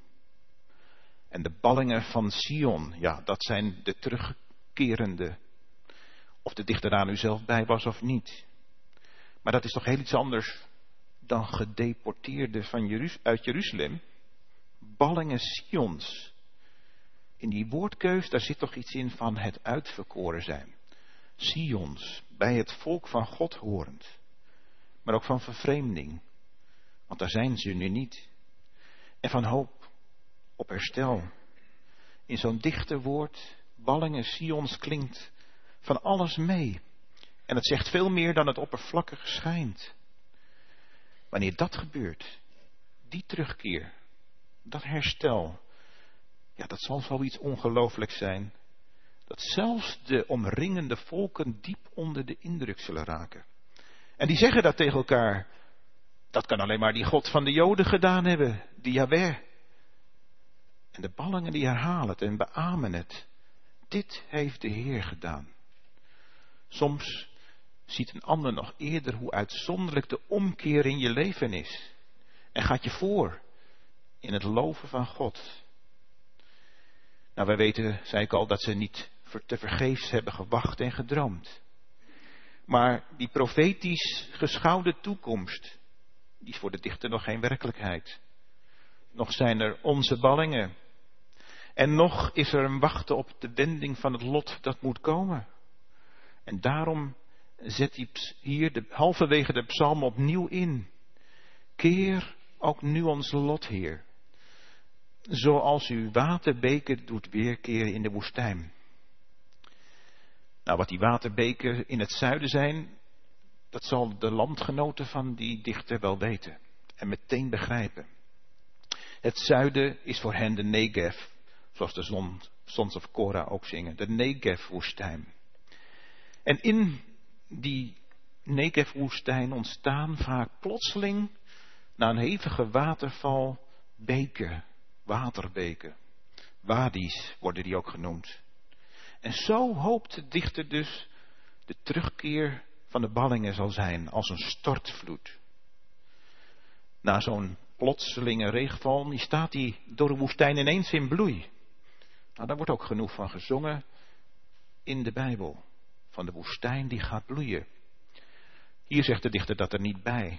En de ballingen van Sion, ja, dat zijn de terugkerende. Of de dichter daar nu zelf bij was of niet. Maar dat is toch heel iets anders dan gedeporteerden uit Jeruzalem. Ballingen Sions. In die woordkeus, daar zit toch iets in van het uitverkoren zijn. Sions, bij het volk van God horend. Maar ook van vervreemding. Want daar zijn ze nu niet. En van hoop op herstel. In zo'n dichte woord, ballingen Sions, klinkt van alles mee. En het zegt veel meer dan het oppervlakkig schijnt. Wanneer dat gebeurt, die terugkeer, dat herstel, ja, dat zal zoiets ongelooflijks zijn. Dat zelfs de omringende volken diep onder de indruk zullen raken. En die zeggen dat tegen elkaar. Dat kan alleen maar die God van de Joden gedaan hebben, die Jahweh. En de ballingen die herhalen het en beamen het. Dit heeft de Heer gedaan. Soms ziet een ander nog eerder hoe uitzonderlijk de omkeer in je leven is. En gaat je voor in het loven van God. Nou, wij weten, zei ik al, dat ze niet te vergeefs hebben gewacht en gedroomd. Maar die profetisch geschouwde toekomst, die is voor de dichter nog geen werkelijkheid. Nog zijn er onze ballingen. En nog is er een wachten op de wending van het lot dat moet komen. En daarom zet hij hier halverwege de psalm opnieuw in. Keer ook nu ons lot, Heer. Zoals u waterbeken doet weerkeren in de woestijn. Nou, wat die waterbeken in het zuiden zijn, dat zal de landgenoten van die dichter wel weten. En meteen begrijpen. Het zuiden is voor hen de Negev, zoals de Sons of Korah ook zingen. De Negev-woestijn. En in die Negev-woestijn ontstaan vaak plotseling, na een hevige waterval, beken, waterbeken. Wadis worden die ook genoemd. En zo hoopt de dichter dus de terugkeer van de ballingen zal zijn als een stortvloed. Na zo'n plotselinge regenval, die staat die door de woestijn ineens in bloei. Nou, daar wordt ook genoeg van gezongen in de Bijbel. Van de woestijn die gaat bloeien. Hier zegt de dichter dat er niet bij.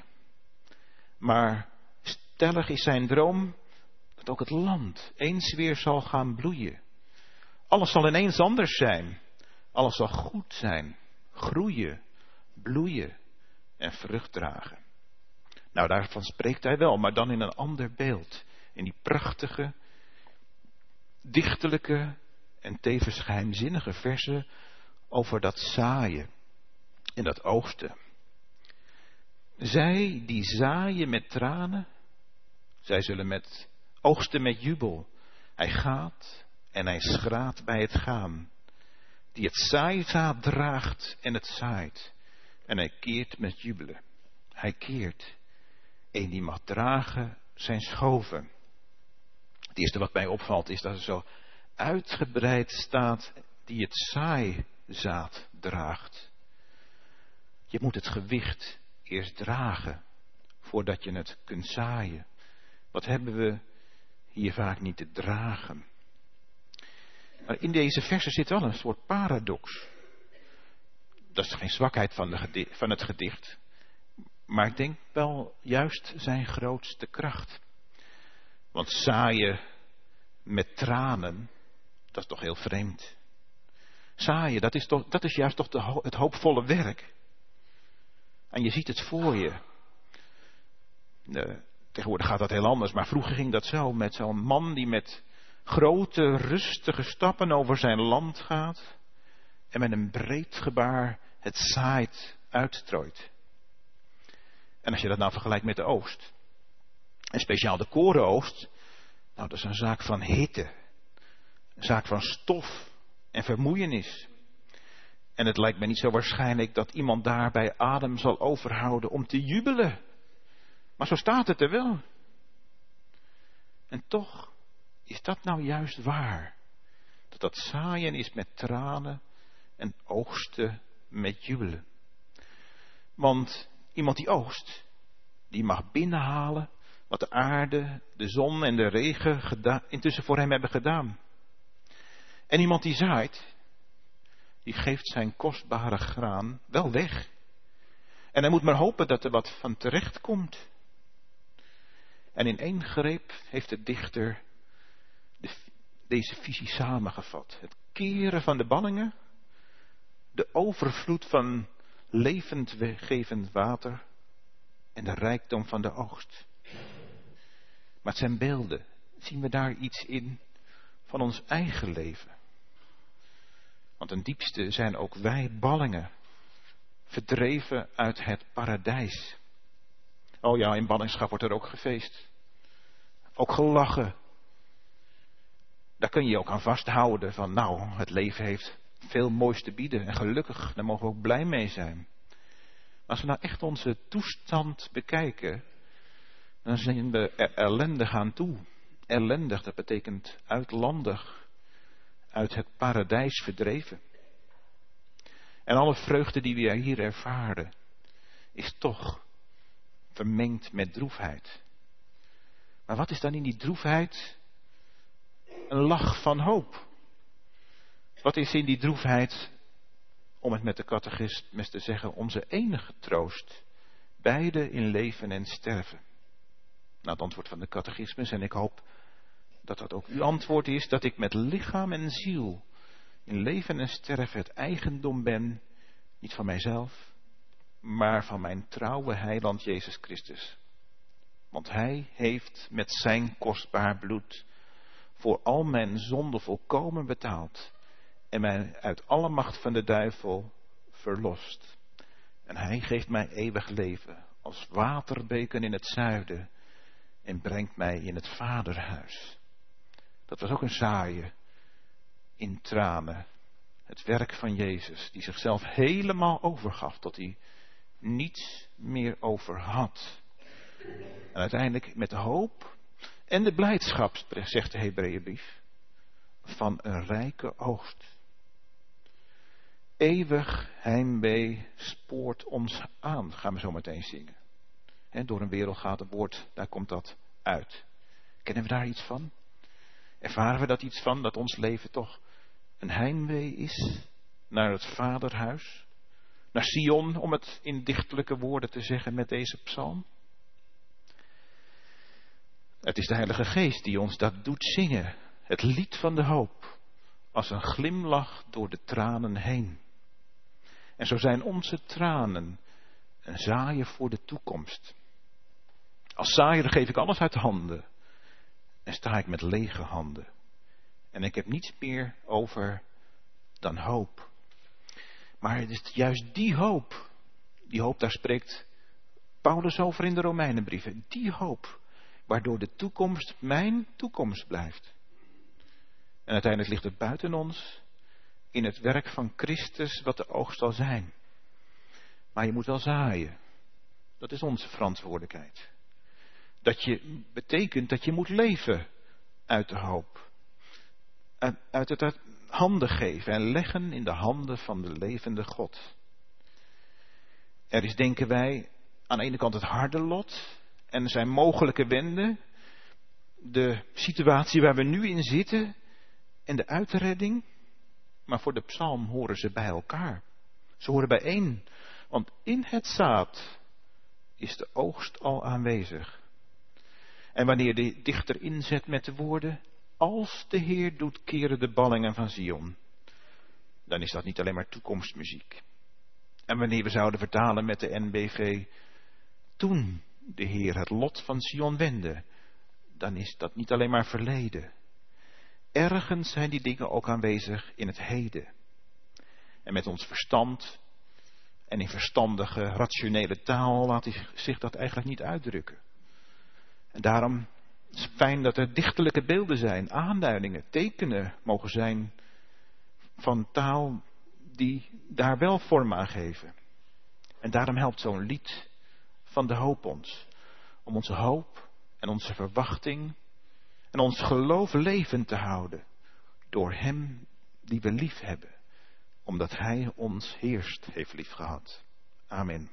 Maar stellig is zijn droom dat ook het land eens weer zal gaan bloeien. Alles zal ineens anders zijn. Alles zal goed zijn. Groeien, bloeien en vrucht dragen. Nou, daarvan spreekt hij wel, maar dan in een ander beeld. In die prachtige, dichterlijke en tevens geheimzinnige versen over dat zaaien en dat oogsten. Zij die zaaien met tranen, zij zullen oogsten met jubel. Hij gaat en hij schraadt bij het gaan. Die het zaaizaad draagt en het zaait. En hij keert met jubelen. Hij keert. Een die mag dragen zijn schoven. Het eerste wat mij opvalt is dat er zo uitgebreid staat die het zaaizaad draagt. Je moet het gewicht eerst dragen voordat je het kunt zaaien. Wat hebben we hier vaak niet te dragen? Maar in deze versen zit wel een soort paradox. Dat is geen zwakheid van het gedicht. Maar ik denk wel juist zijn grootste kracht. Want zaaien met tranen, dat is toch heel vreemd. Zaaien, dat is juist toch het hoopvolle werk. En je ziet het voor je. Tegenwoordig gaat dat heel anders, maar vroeger ging dat zo. Met zo'n man die met grote, rustige stappen over zijn land gaat. En met een breed gebaar het zaait uitstrooit. En als je dat nou vergelijkt met de oogst. En speciaal de korenoogst. Nou, dat is een zaak van hitte. Een zaak van stof en vermoeienis. En het lijkt me niet zo waarschijnlijk dat iemand daarbij adem zal overhouden om te jubelen. Maar zo staat het er wel. En toch is dat nou juist waar. Dat zaaien is met tranen en oogsten met jubelen. Want iemand die oogst, die mag binnenhalen wat de aarde, de zon en de regen intussen voor hem hebben gedaan. En iemand die zaait, die geeft zijn kostbare graan wel weg. En hij moet maar hopen dat er wat van terecht komt. En in één greep heeft de dichter deze visie samengevat. Het keren van de ballingen, de overvloed van levendgevend water en de rijkdom van de oogst. Maar het zijn beelden. Zien we daar iets in van ons eigen leven? Want ten diepste zijn ook wij ballingen, verdreven uit het paradijs. Oh ja, in ballingschap wordt er ook gefeest. Ook gelachen. Daar kun je je ook aan vasthouden van, nou, het leven heeft veel moois te bieden en gelukkig, daar mogen we ook blij mee zijn. Maar als we nou echt onze toestand bekijken, dan zijn we er ellendig aan toe. Ellendig, dat betekent uitlandig, uit het paradijs verdreven. En alle vreugde die we hier ervaren, is toch vermengd met droefheid. Maar wat is dan in die droefheid een lach van hoop? Wat is in die droefheid, om het met de catechismus te zeggen, onze enige troost, beide in leven en sterven? Nou, het antwoord van de catechismus, en ik hoop dat dat ook uw antwoord is, dat ik met lichaam en ziel in leven en sterven het eigendom ben, niet van mijzelf, maar van mijn trouwe heiland Jezus Christus. Want hij heeft met zijn kostbaar bloed voor al mijn zonden volkomen betaald en mij uit alle macht van de duivel verlost. En hij geeft mij eeuwig leven als waterbeken in het zuiden en brengt mij in het vaderhuis. Dat was ook een zaaien in tranen. Het werk van Jezus, die zichzelf helemaal overgaf tot hij niets meer over had. En uiteindelijk met de hoop en de blijdschap, zegt de Hebreeënbrief, van een rijke oogst. Eeuwig heimwee spoort ons aan, gaan we zo meteen zingen. Door een wereld gaat het woord, daar komt dat uit. Kennen we daar iets van? Ervaren we dat iets van, dat ons leven toch een heimwee is naar het vaderhuis? Naar Sion, om het in dichterlijke woorden te zeggen met deze psalm? Het is de Heilige Geest die ons dat doet zingen. Het lied van de hoop. Als een glimlach door de tranen heen. En zo zijn onze tranen een zaaien voor de toekomst. Als zaaier geef ik alles uit handen. En sta ik met lege handen. En ik heb niets meer over dan hoop. Maar het is juist die hoop, daar spreekt Paulus over in de Romeinenbrieven. Die hoop, waardoor de toekomst mijn toekomst blijft. En uiteindelijk ligt het buiten ons, in het werk van Christus, wat de oogst zal zijn. Maar je moet wel zaaien. Dat is onze verantwoordelijkheid. Betekent dat je moet leven uit de hoop. Uit het handen geven en leggen in de handen van de levende God. Er is, denken wij, aan de ene kant het harde lot en zijn mogelijke wenden. De situatie waar we nu in zitten en de uitredding. Maar voor de psalm horen ze bij elkaar. Ze horen bijeen. Want in het zaad is de oogst al aanwezig. En wanneer de dichter inzet met de woorden, als de Heer doet keren de ballingen van Sion, dan is dat niet alleen maar toekomstmuziek. En wanneer we zouden vertalen met de NBV, toen de Heer het lot van Sion wendde, dan is dat niet alleen maar verleden. Ergens zijn die dingen ook aanwezig in het heden. En met ons verstand en in verstandige, rationele taal laat hij zich dat eigenlijk niet uitdrukken. En daarom is het fijn dat er dichterlijke beelden zijn, aanduidingen, tekenen mogen zijn van taal die daar wel vorm aan geven. En daarom helpt zo'n lied van de hoop ons. Om onze hoop en onze verwachting en ons geloof levend te houden. Door hem die we lief hebben. Omdat hij ons eerst heeft liefgehad. Amen.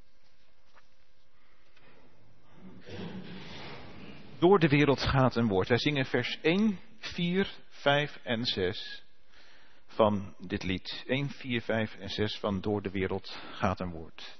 Door de wereld gaat een woord. Wij zingen vers 1, 4, 5 en 6 van dit lied. 1, 4, 5 en 6 van Door de wereld gaat een woord.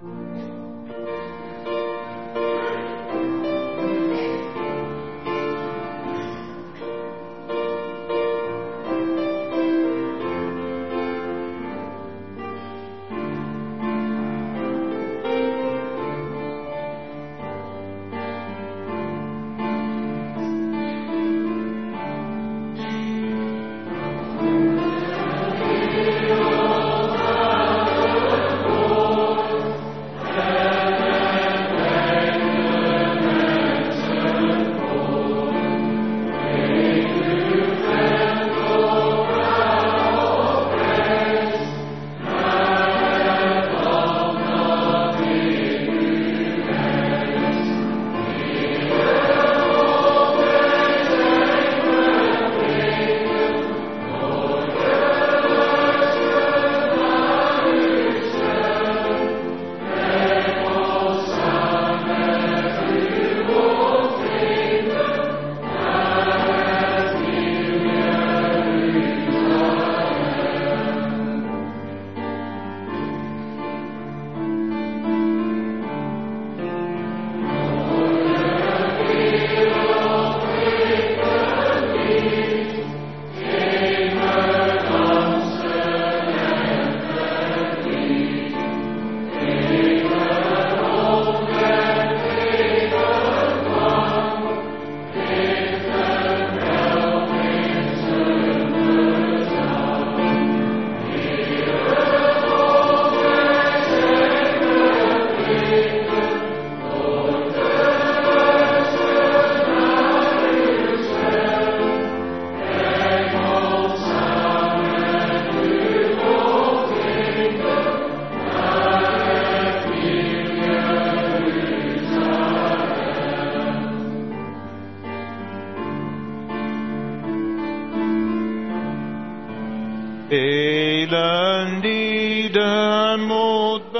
Velen die de moed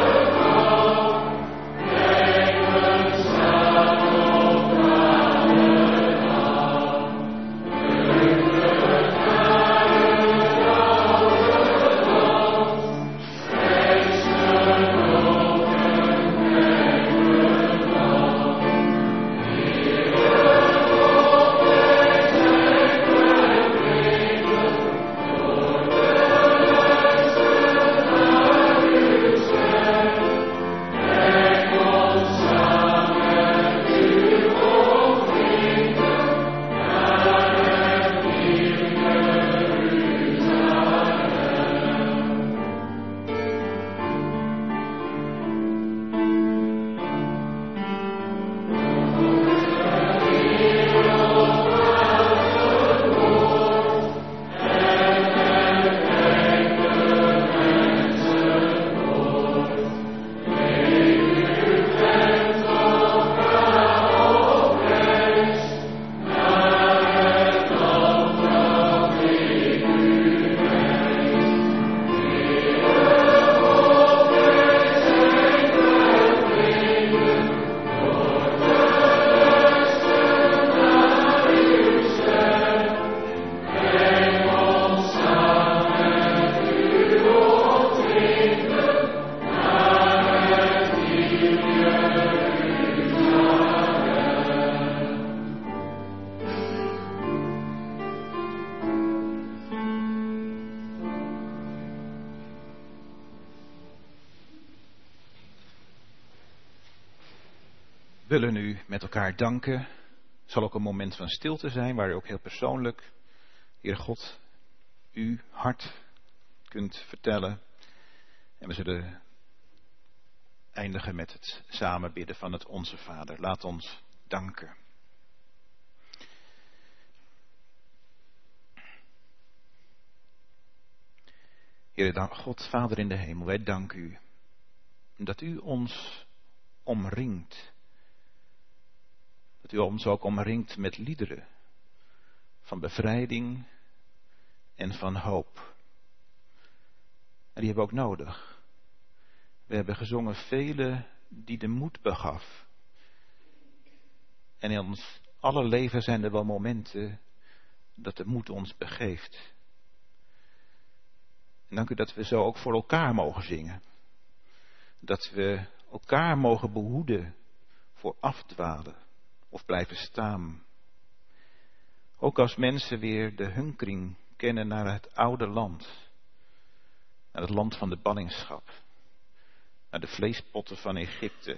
behouden, leven staan op Abraham. Vluchtig naar het oude land, vrezen over het land. Hier op deze enkele We willen u met elkaar danken. Het zal ook een moment van stilte zijn, waar u ook heel persoonlijk, Heer God, uw hart kunt vertellen. En we zullen eindigen met het samenbidden van het Onze Vader. Laat ons danken. Heer God, Vader in de hemel, wij danken u dat u ons omringt. Dat u ons ook omringt met liederen van bevrijding en van hoop. En die hebben we ook nodig. We hebben gezongen vele die de moed begaf. En in ons alle leven zijn er wel momenten dat de moed ons begeeft. En dank u dat we zo ook voor elkaar mogen zingen. Dat we elkaar mogen behoeden voor afdwalen of blijven staan. Ook als mensen weer de hunkering kennen naar het oude land. Naar het land van de ballingschap. Naar de vleespotten van Egypte.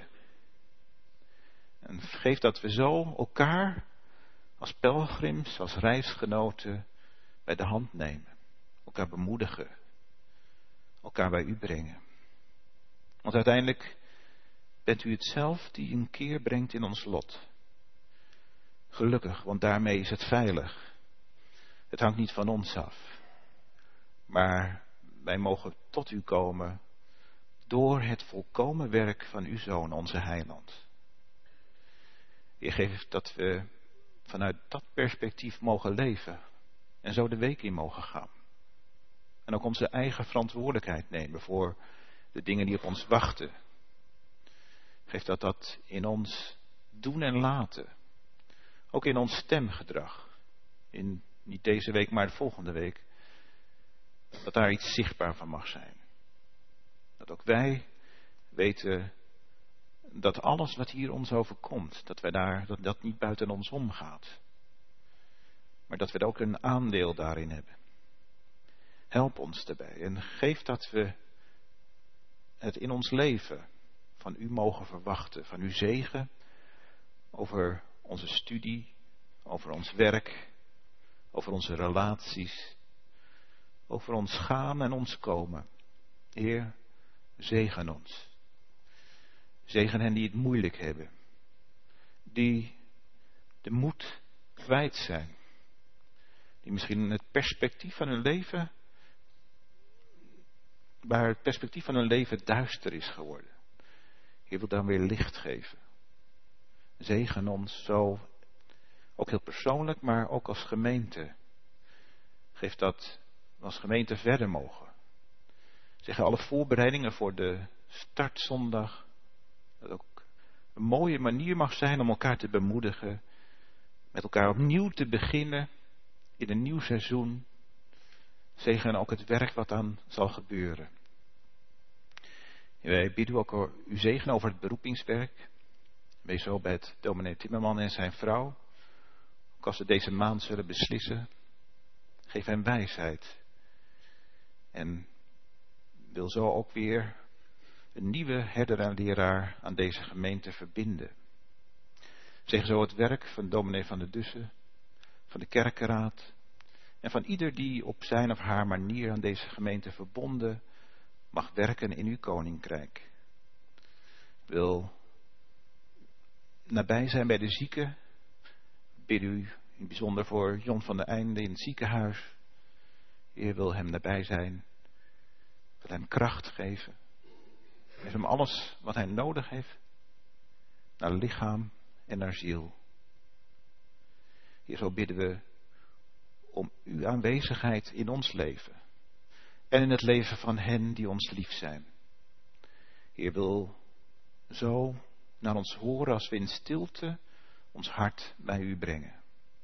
En geef dat we zo elkaar als pelgrims, als reisgenoten bij de hand nemen. Elkaar bemoedigen. Elkaar bij u brengen. Want uiteindelijk bent u het zelf die een keer brengt in ons lot. Gelukkig, want daarmee is het veilig. Het hangt niet van ons af. Maar wij mogen tot u komen door het volkomen werk van uw Zoon, onze Heiland. Heer, geef dat we vanuit dat perspectief mogen leven en zo de week in mogen gaan. En ook onze eigen verantwoordelijkheid nemen voor de dingen die op ons wachten. Geef dat in ons doen en laten. Ook in ons stemgedrag. In niet deze week, maar de volgende week. Dat daar iets zichtbaar van mag zijn. Dat ook wij weten dat alles wat hier ons overkomt, dat dat niet buiten ons omgaat. Maar dat we er ook een aandeel daarin hebben. Help ons daarbij en geef dat we het in ons leven van u mogen verwachten. Van uw zegen over onze studie, over ons werk, over onze relaties, over ons gaan en ons komen. Heer, zegen ons. Zegen hen die het moeilijk hebben. Die de moed kwijt zijn. Die misschien het perspectief van hun leven, waar het perspectief van hun leven duister is geworden. Heer, wil daar weer licht geven. Zegen ons zo, ook heel persoonlijk, maar ook als gemeente. Geef dat we als gemeente verder mogen. Zeggen alle voorbereidingen voor de startzondag. Dat ook een mooie manier mag zijn om elkaar te bemoedigen. Met elkaar opnieuw te beginnen in een nieuw seizoen. Zegen ook het werk wat dan zal gebeuren. En wij bidden ook uw zegen over het beroepingswerk. Wees zo bij het dominee Timmerman en zijn vrouw. Ook als ze deze maand zullen beslissen. Geef hen wijsheid. En wil zo ook weer een nieuwe herder en leraar aan deze gemeente verbinden. Zeg zo het werk van dominee Van der Dussen, van de kerkenraad en van ieder die op zijn of haar manier aan deze gemeente verbonden mag werken in uw koninkrijk. Wil nabij zijn bij de zieken. Bid u in het bijzonder voor Jon van der Einde in het ziekenhuis. Heer, wil hem nabij zijn. Wil hem kracht geven. Geef hem alles wat hij nodig heeft. Naar lichaam en naar ziel. Heer, zo bidden we om uw aanwezigheid in ons leven. En in het leven van hen die ons lief zijn. Heer, wil zo naar ons horen als we in stilte ons hart bij u brengen.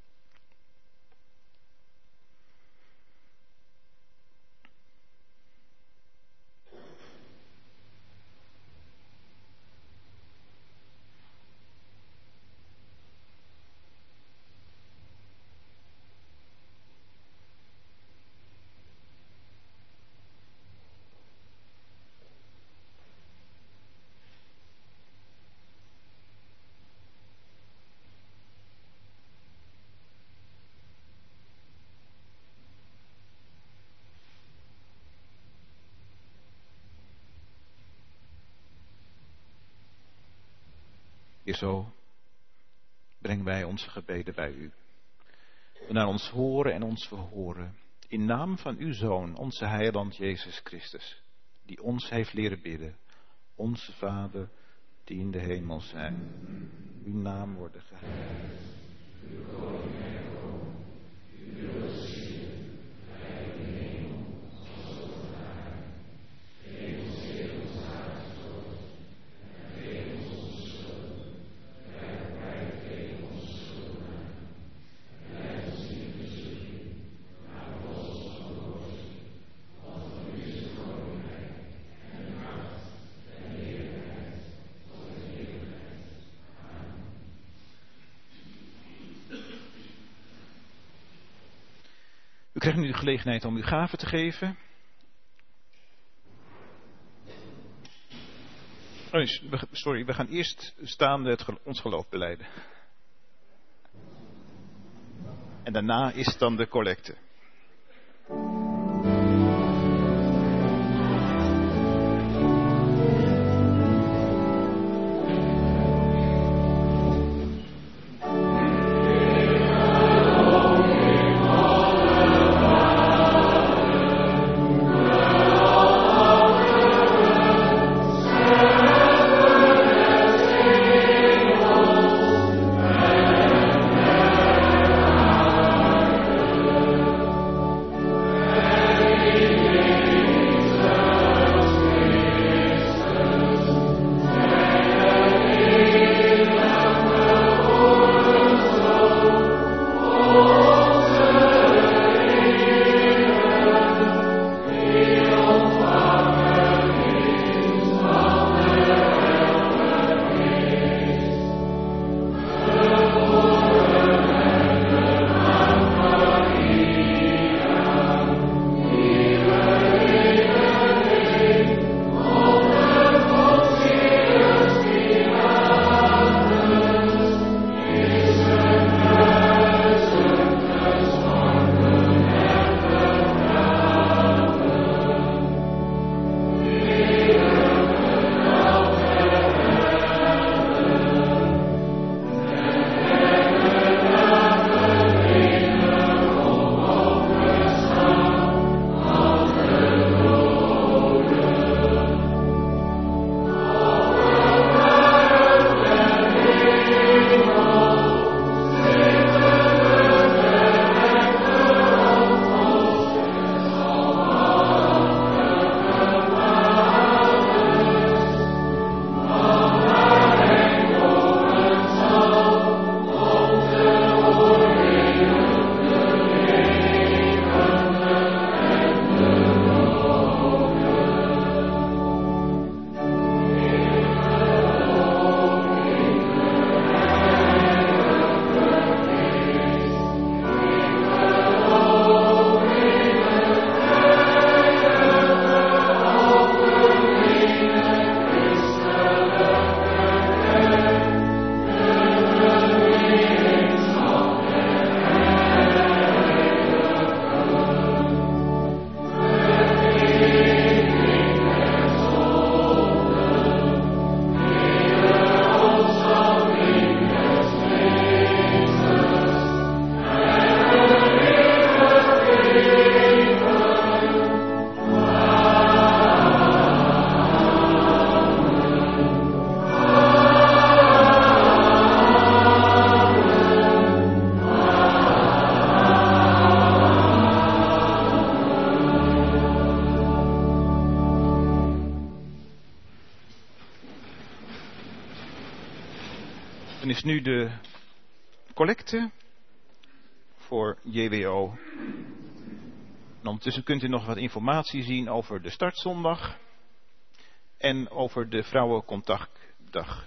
Heer, zo brengen wij onze gebeden bij u. We naar ons horen en ons verhoren In naam van uw Zoon, onze heiland Jezus Christus, die ons heeft leren bidden. Onze Vader, die in de hemel zijt. Uw naam worden geheiligd. Uw koninkrijk komen. Uw wil geschieden. Gelijk in de hemel, als op de aarde. Geef ons heden ons dagelijks brood. En vergeef ons onze schulden. Gelijk wij vergeven onze schuldenaren. En leid ons niet in verzoeking, maar verlos ons van de boze. Want van u is het koninkrijk en de macht en de heerlijkheid tot in eeuwigheid. Amen. U krijgt nu de gelegenheid om uw gaven te geven. Sorry, we gaan eerst staande ons geloof belijden. En daarna is dan de collecte. Dan is nu de collecte voor JWO. En ondertussen kunt u nog wat informatie zien over de startzondag en over de vrouwencontactdag.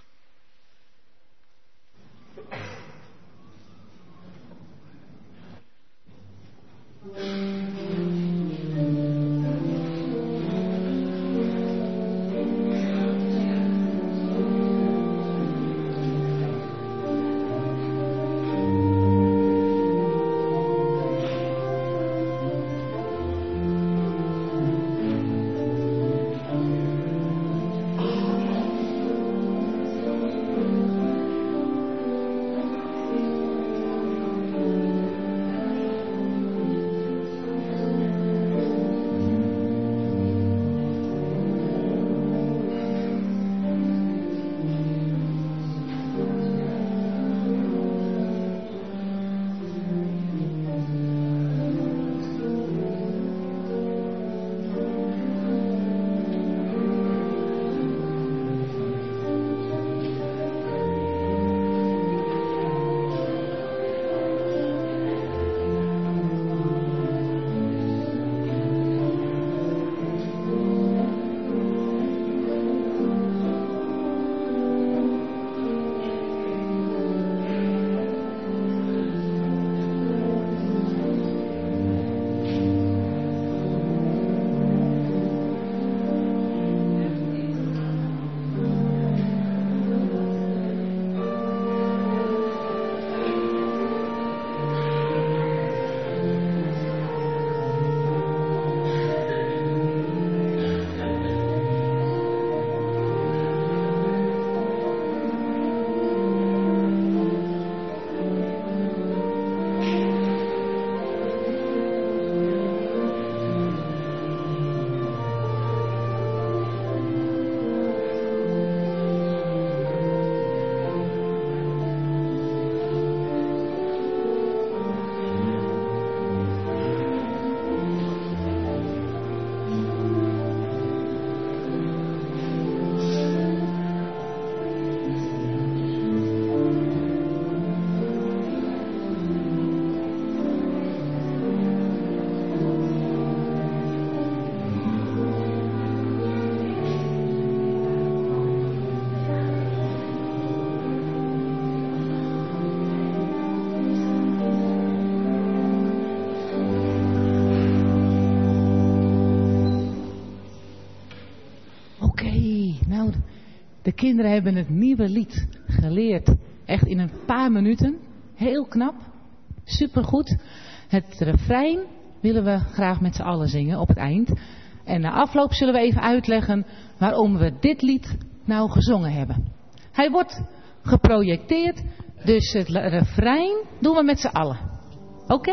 kinderen hebben het nieuwe lied geleerd. Echt in een paar minuten. Heel knap. Supergoed. Het refrein willen we graag met z'n allen zingen op het eind. En na afloop zullen we even uitleggen waarom we dit lied nou gezongen hebben. Hij wordt geprojecteerd, dus het refrein doen we met z'n allen. Oké?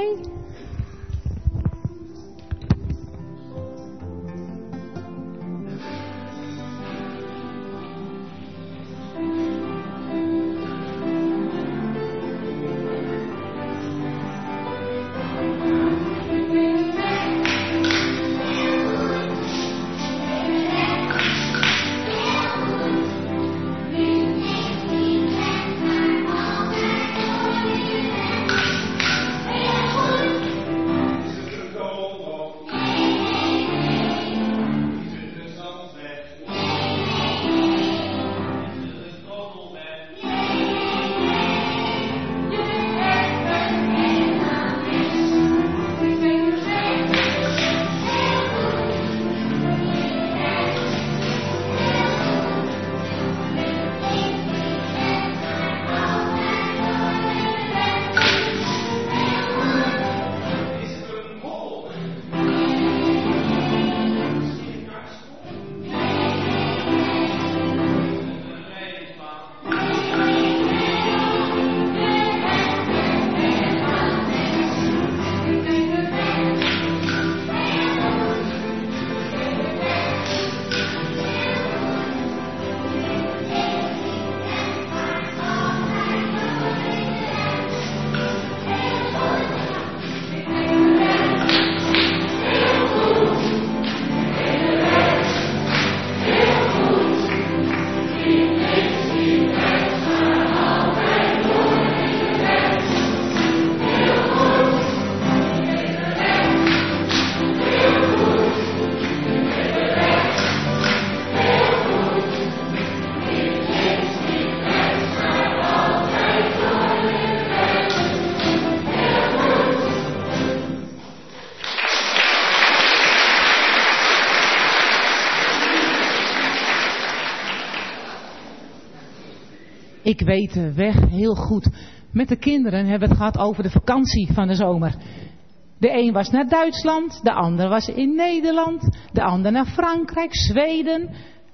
Ik weet de weg heel goed. Met de kinderen hebben we het gehad over de vakantie van de zomer. De een was naar Duitsland, de ander was in Nederland, de ander naar Frankrijk, Zweden,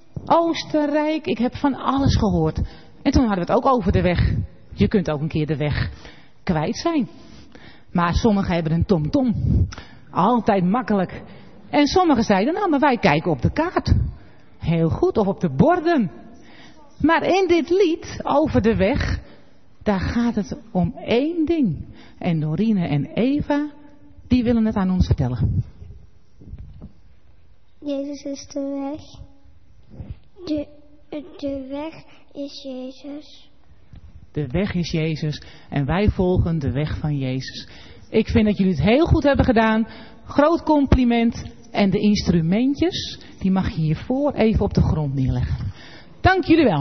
Oostenrijk. Ik heb van alles gehoord. En toen hadden we het ook over de weg. Je kunt ook een keer de weg kwijt zijn. Maar sommigen hebben een tomtom. Altijd makkelijk. En sommigen zeiden, nou, maar wij kijken op de kaart. Heel goed, of op de borden. Maar in dit lied over de weg, daar gaat het om één ding. En Dorine en Eva, die willen het aan ons vertellen. Jezus is de weg. De weg is Jezus. De weg is Jezus en wij volgen de weg van Jezus. Ik vind dat jullie het heel goed hebben gedaan. Groot compliment. En de instrumentjes, die mag je hiervoor even op de grond neerleggen. Dank jullie wel.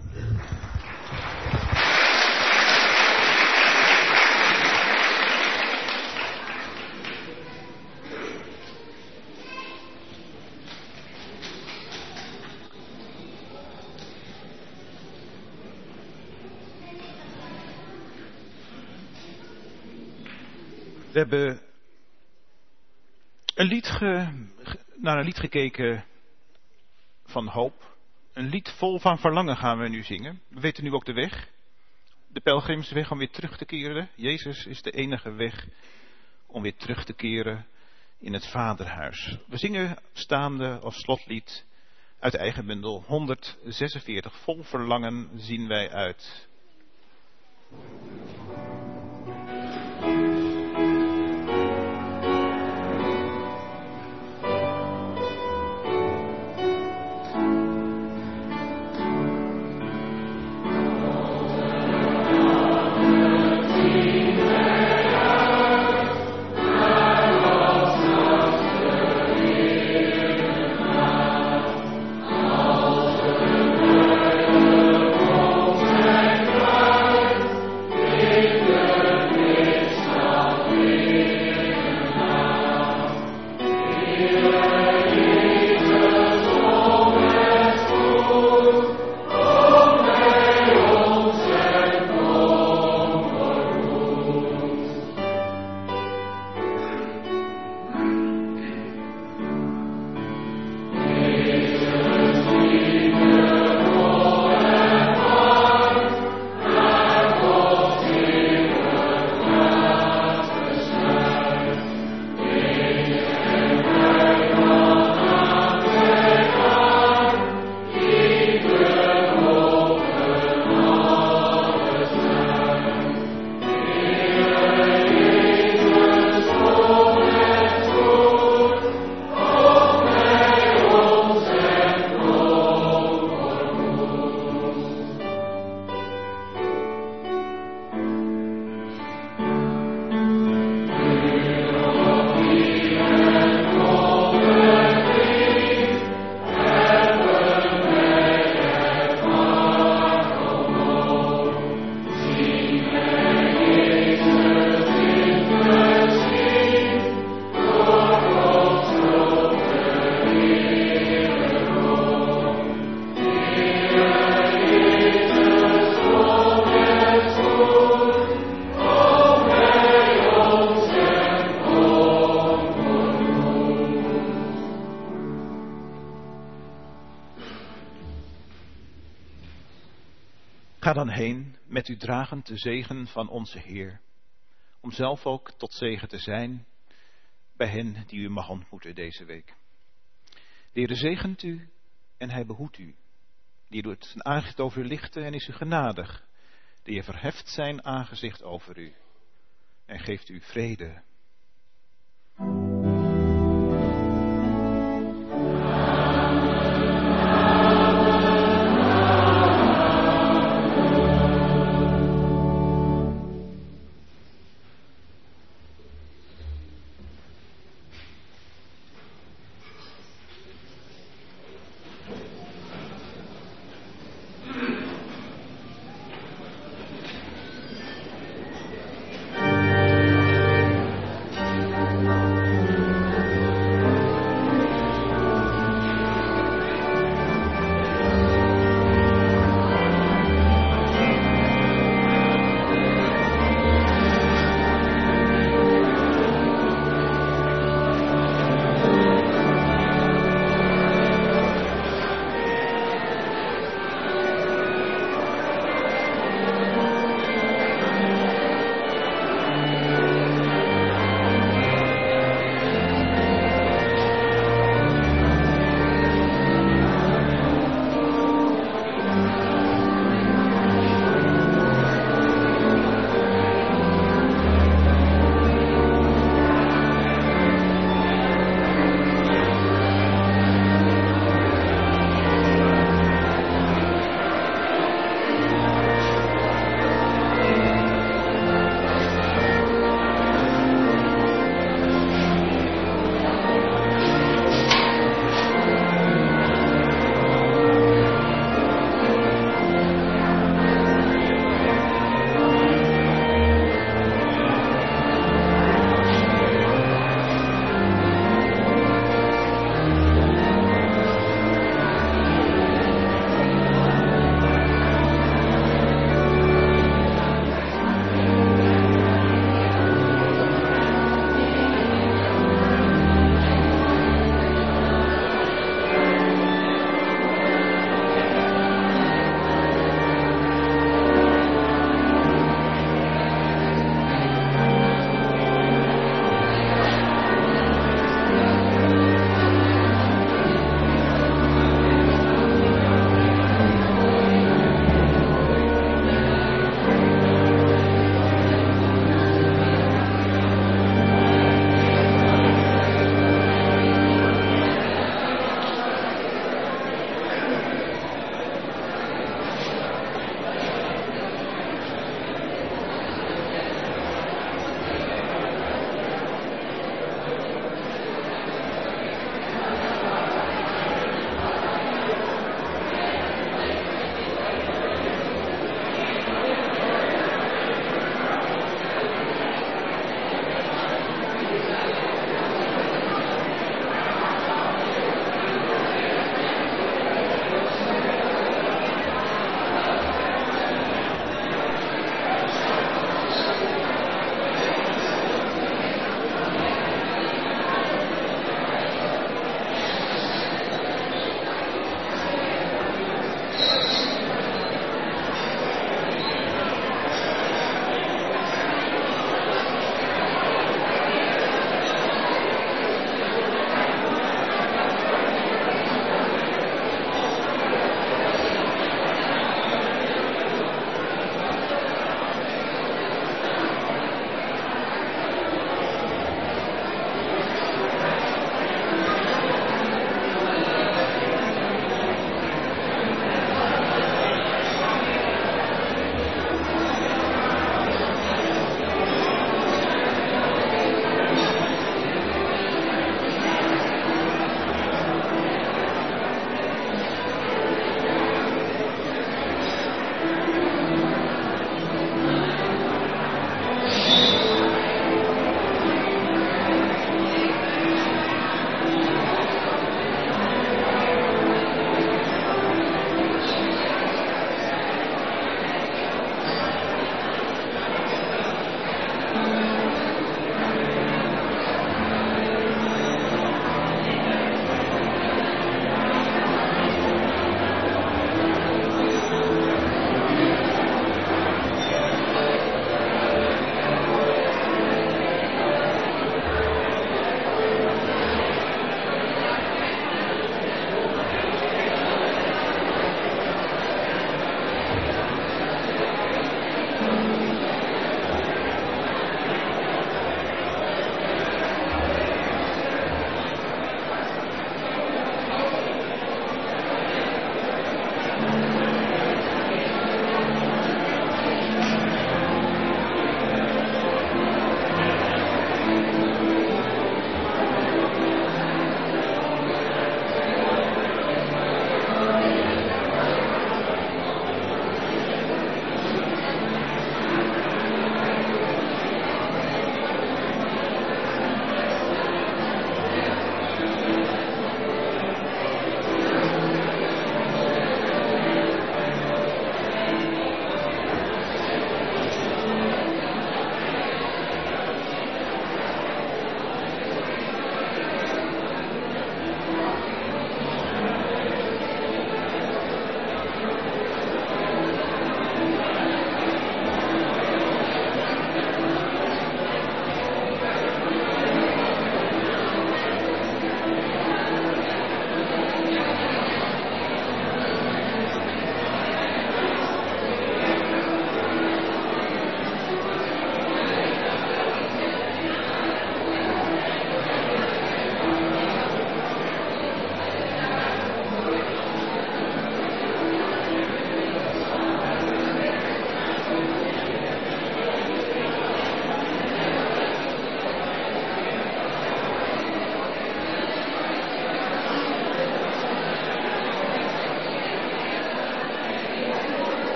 We hebben naar een lied gekeken van hoop. Een lied vol van verlangen gaan we nu zingen. We weten nu ook de weg. De pelgrimsweg om weer terug te keren. Jezus is de enige weg om weer terug te keren in het Vaderhuis. We zingen staande als slotlied uit de eigen bundel 146. Vol verlangen zien wij uit. Ga dan heen met u dragend de zegen van onze Heer, om zelf ook tot zegen te zijn bij hen die u mag ontmoeten deze week. De Heer zegent u en hij behoedt u. Die doet zijn aangezicht over u lichten en is u genadig. De Heer verheft zijn aangezicht over u en geeft u vrede.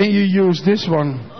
and you use this one.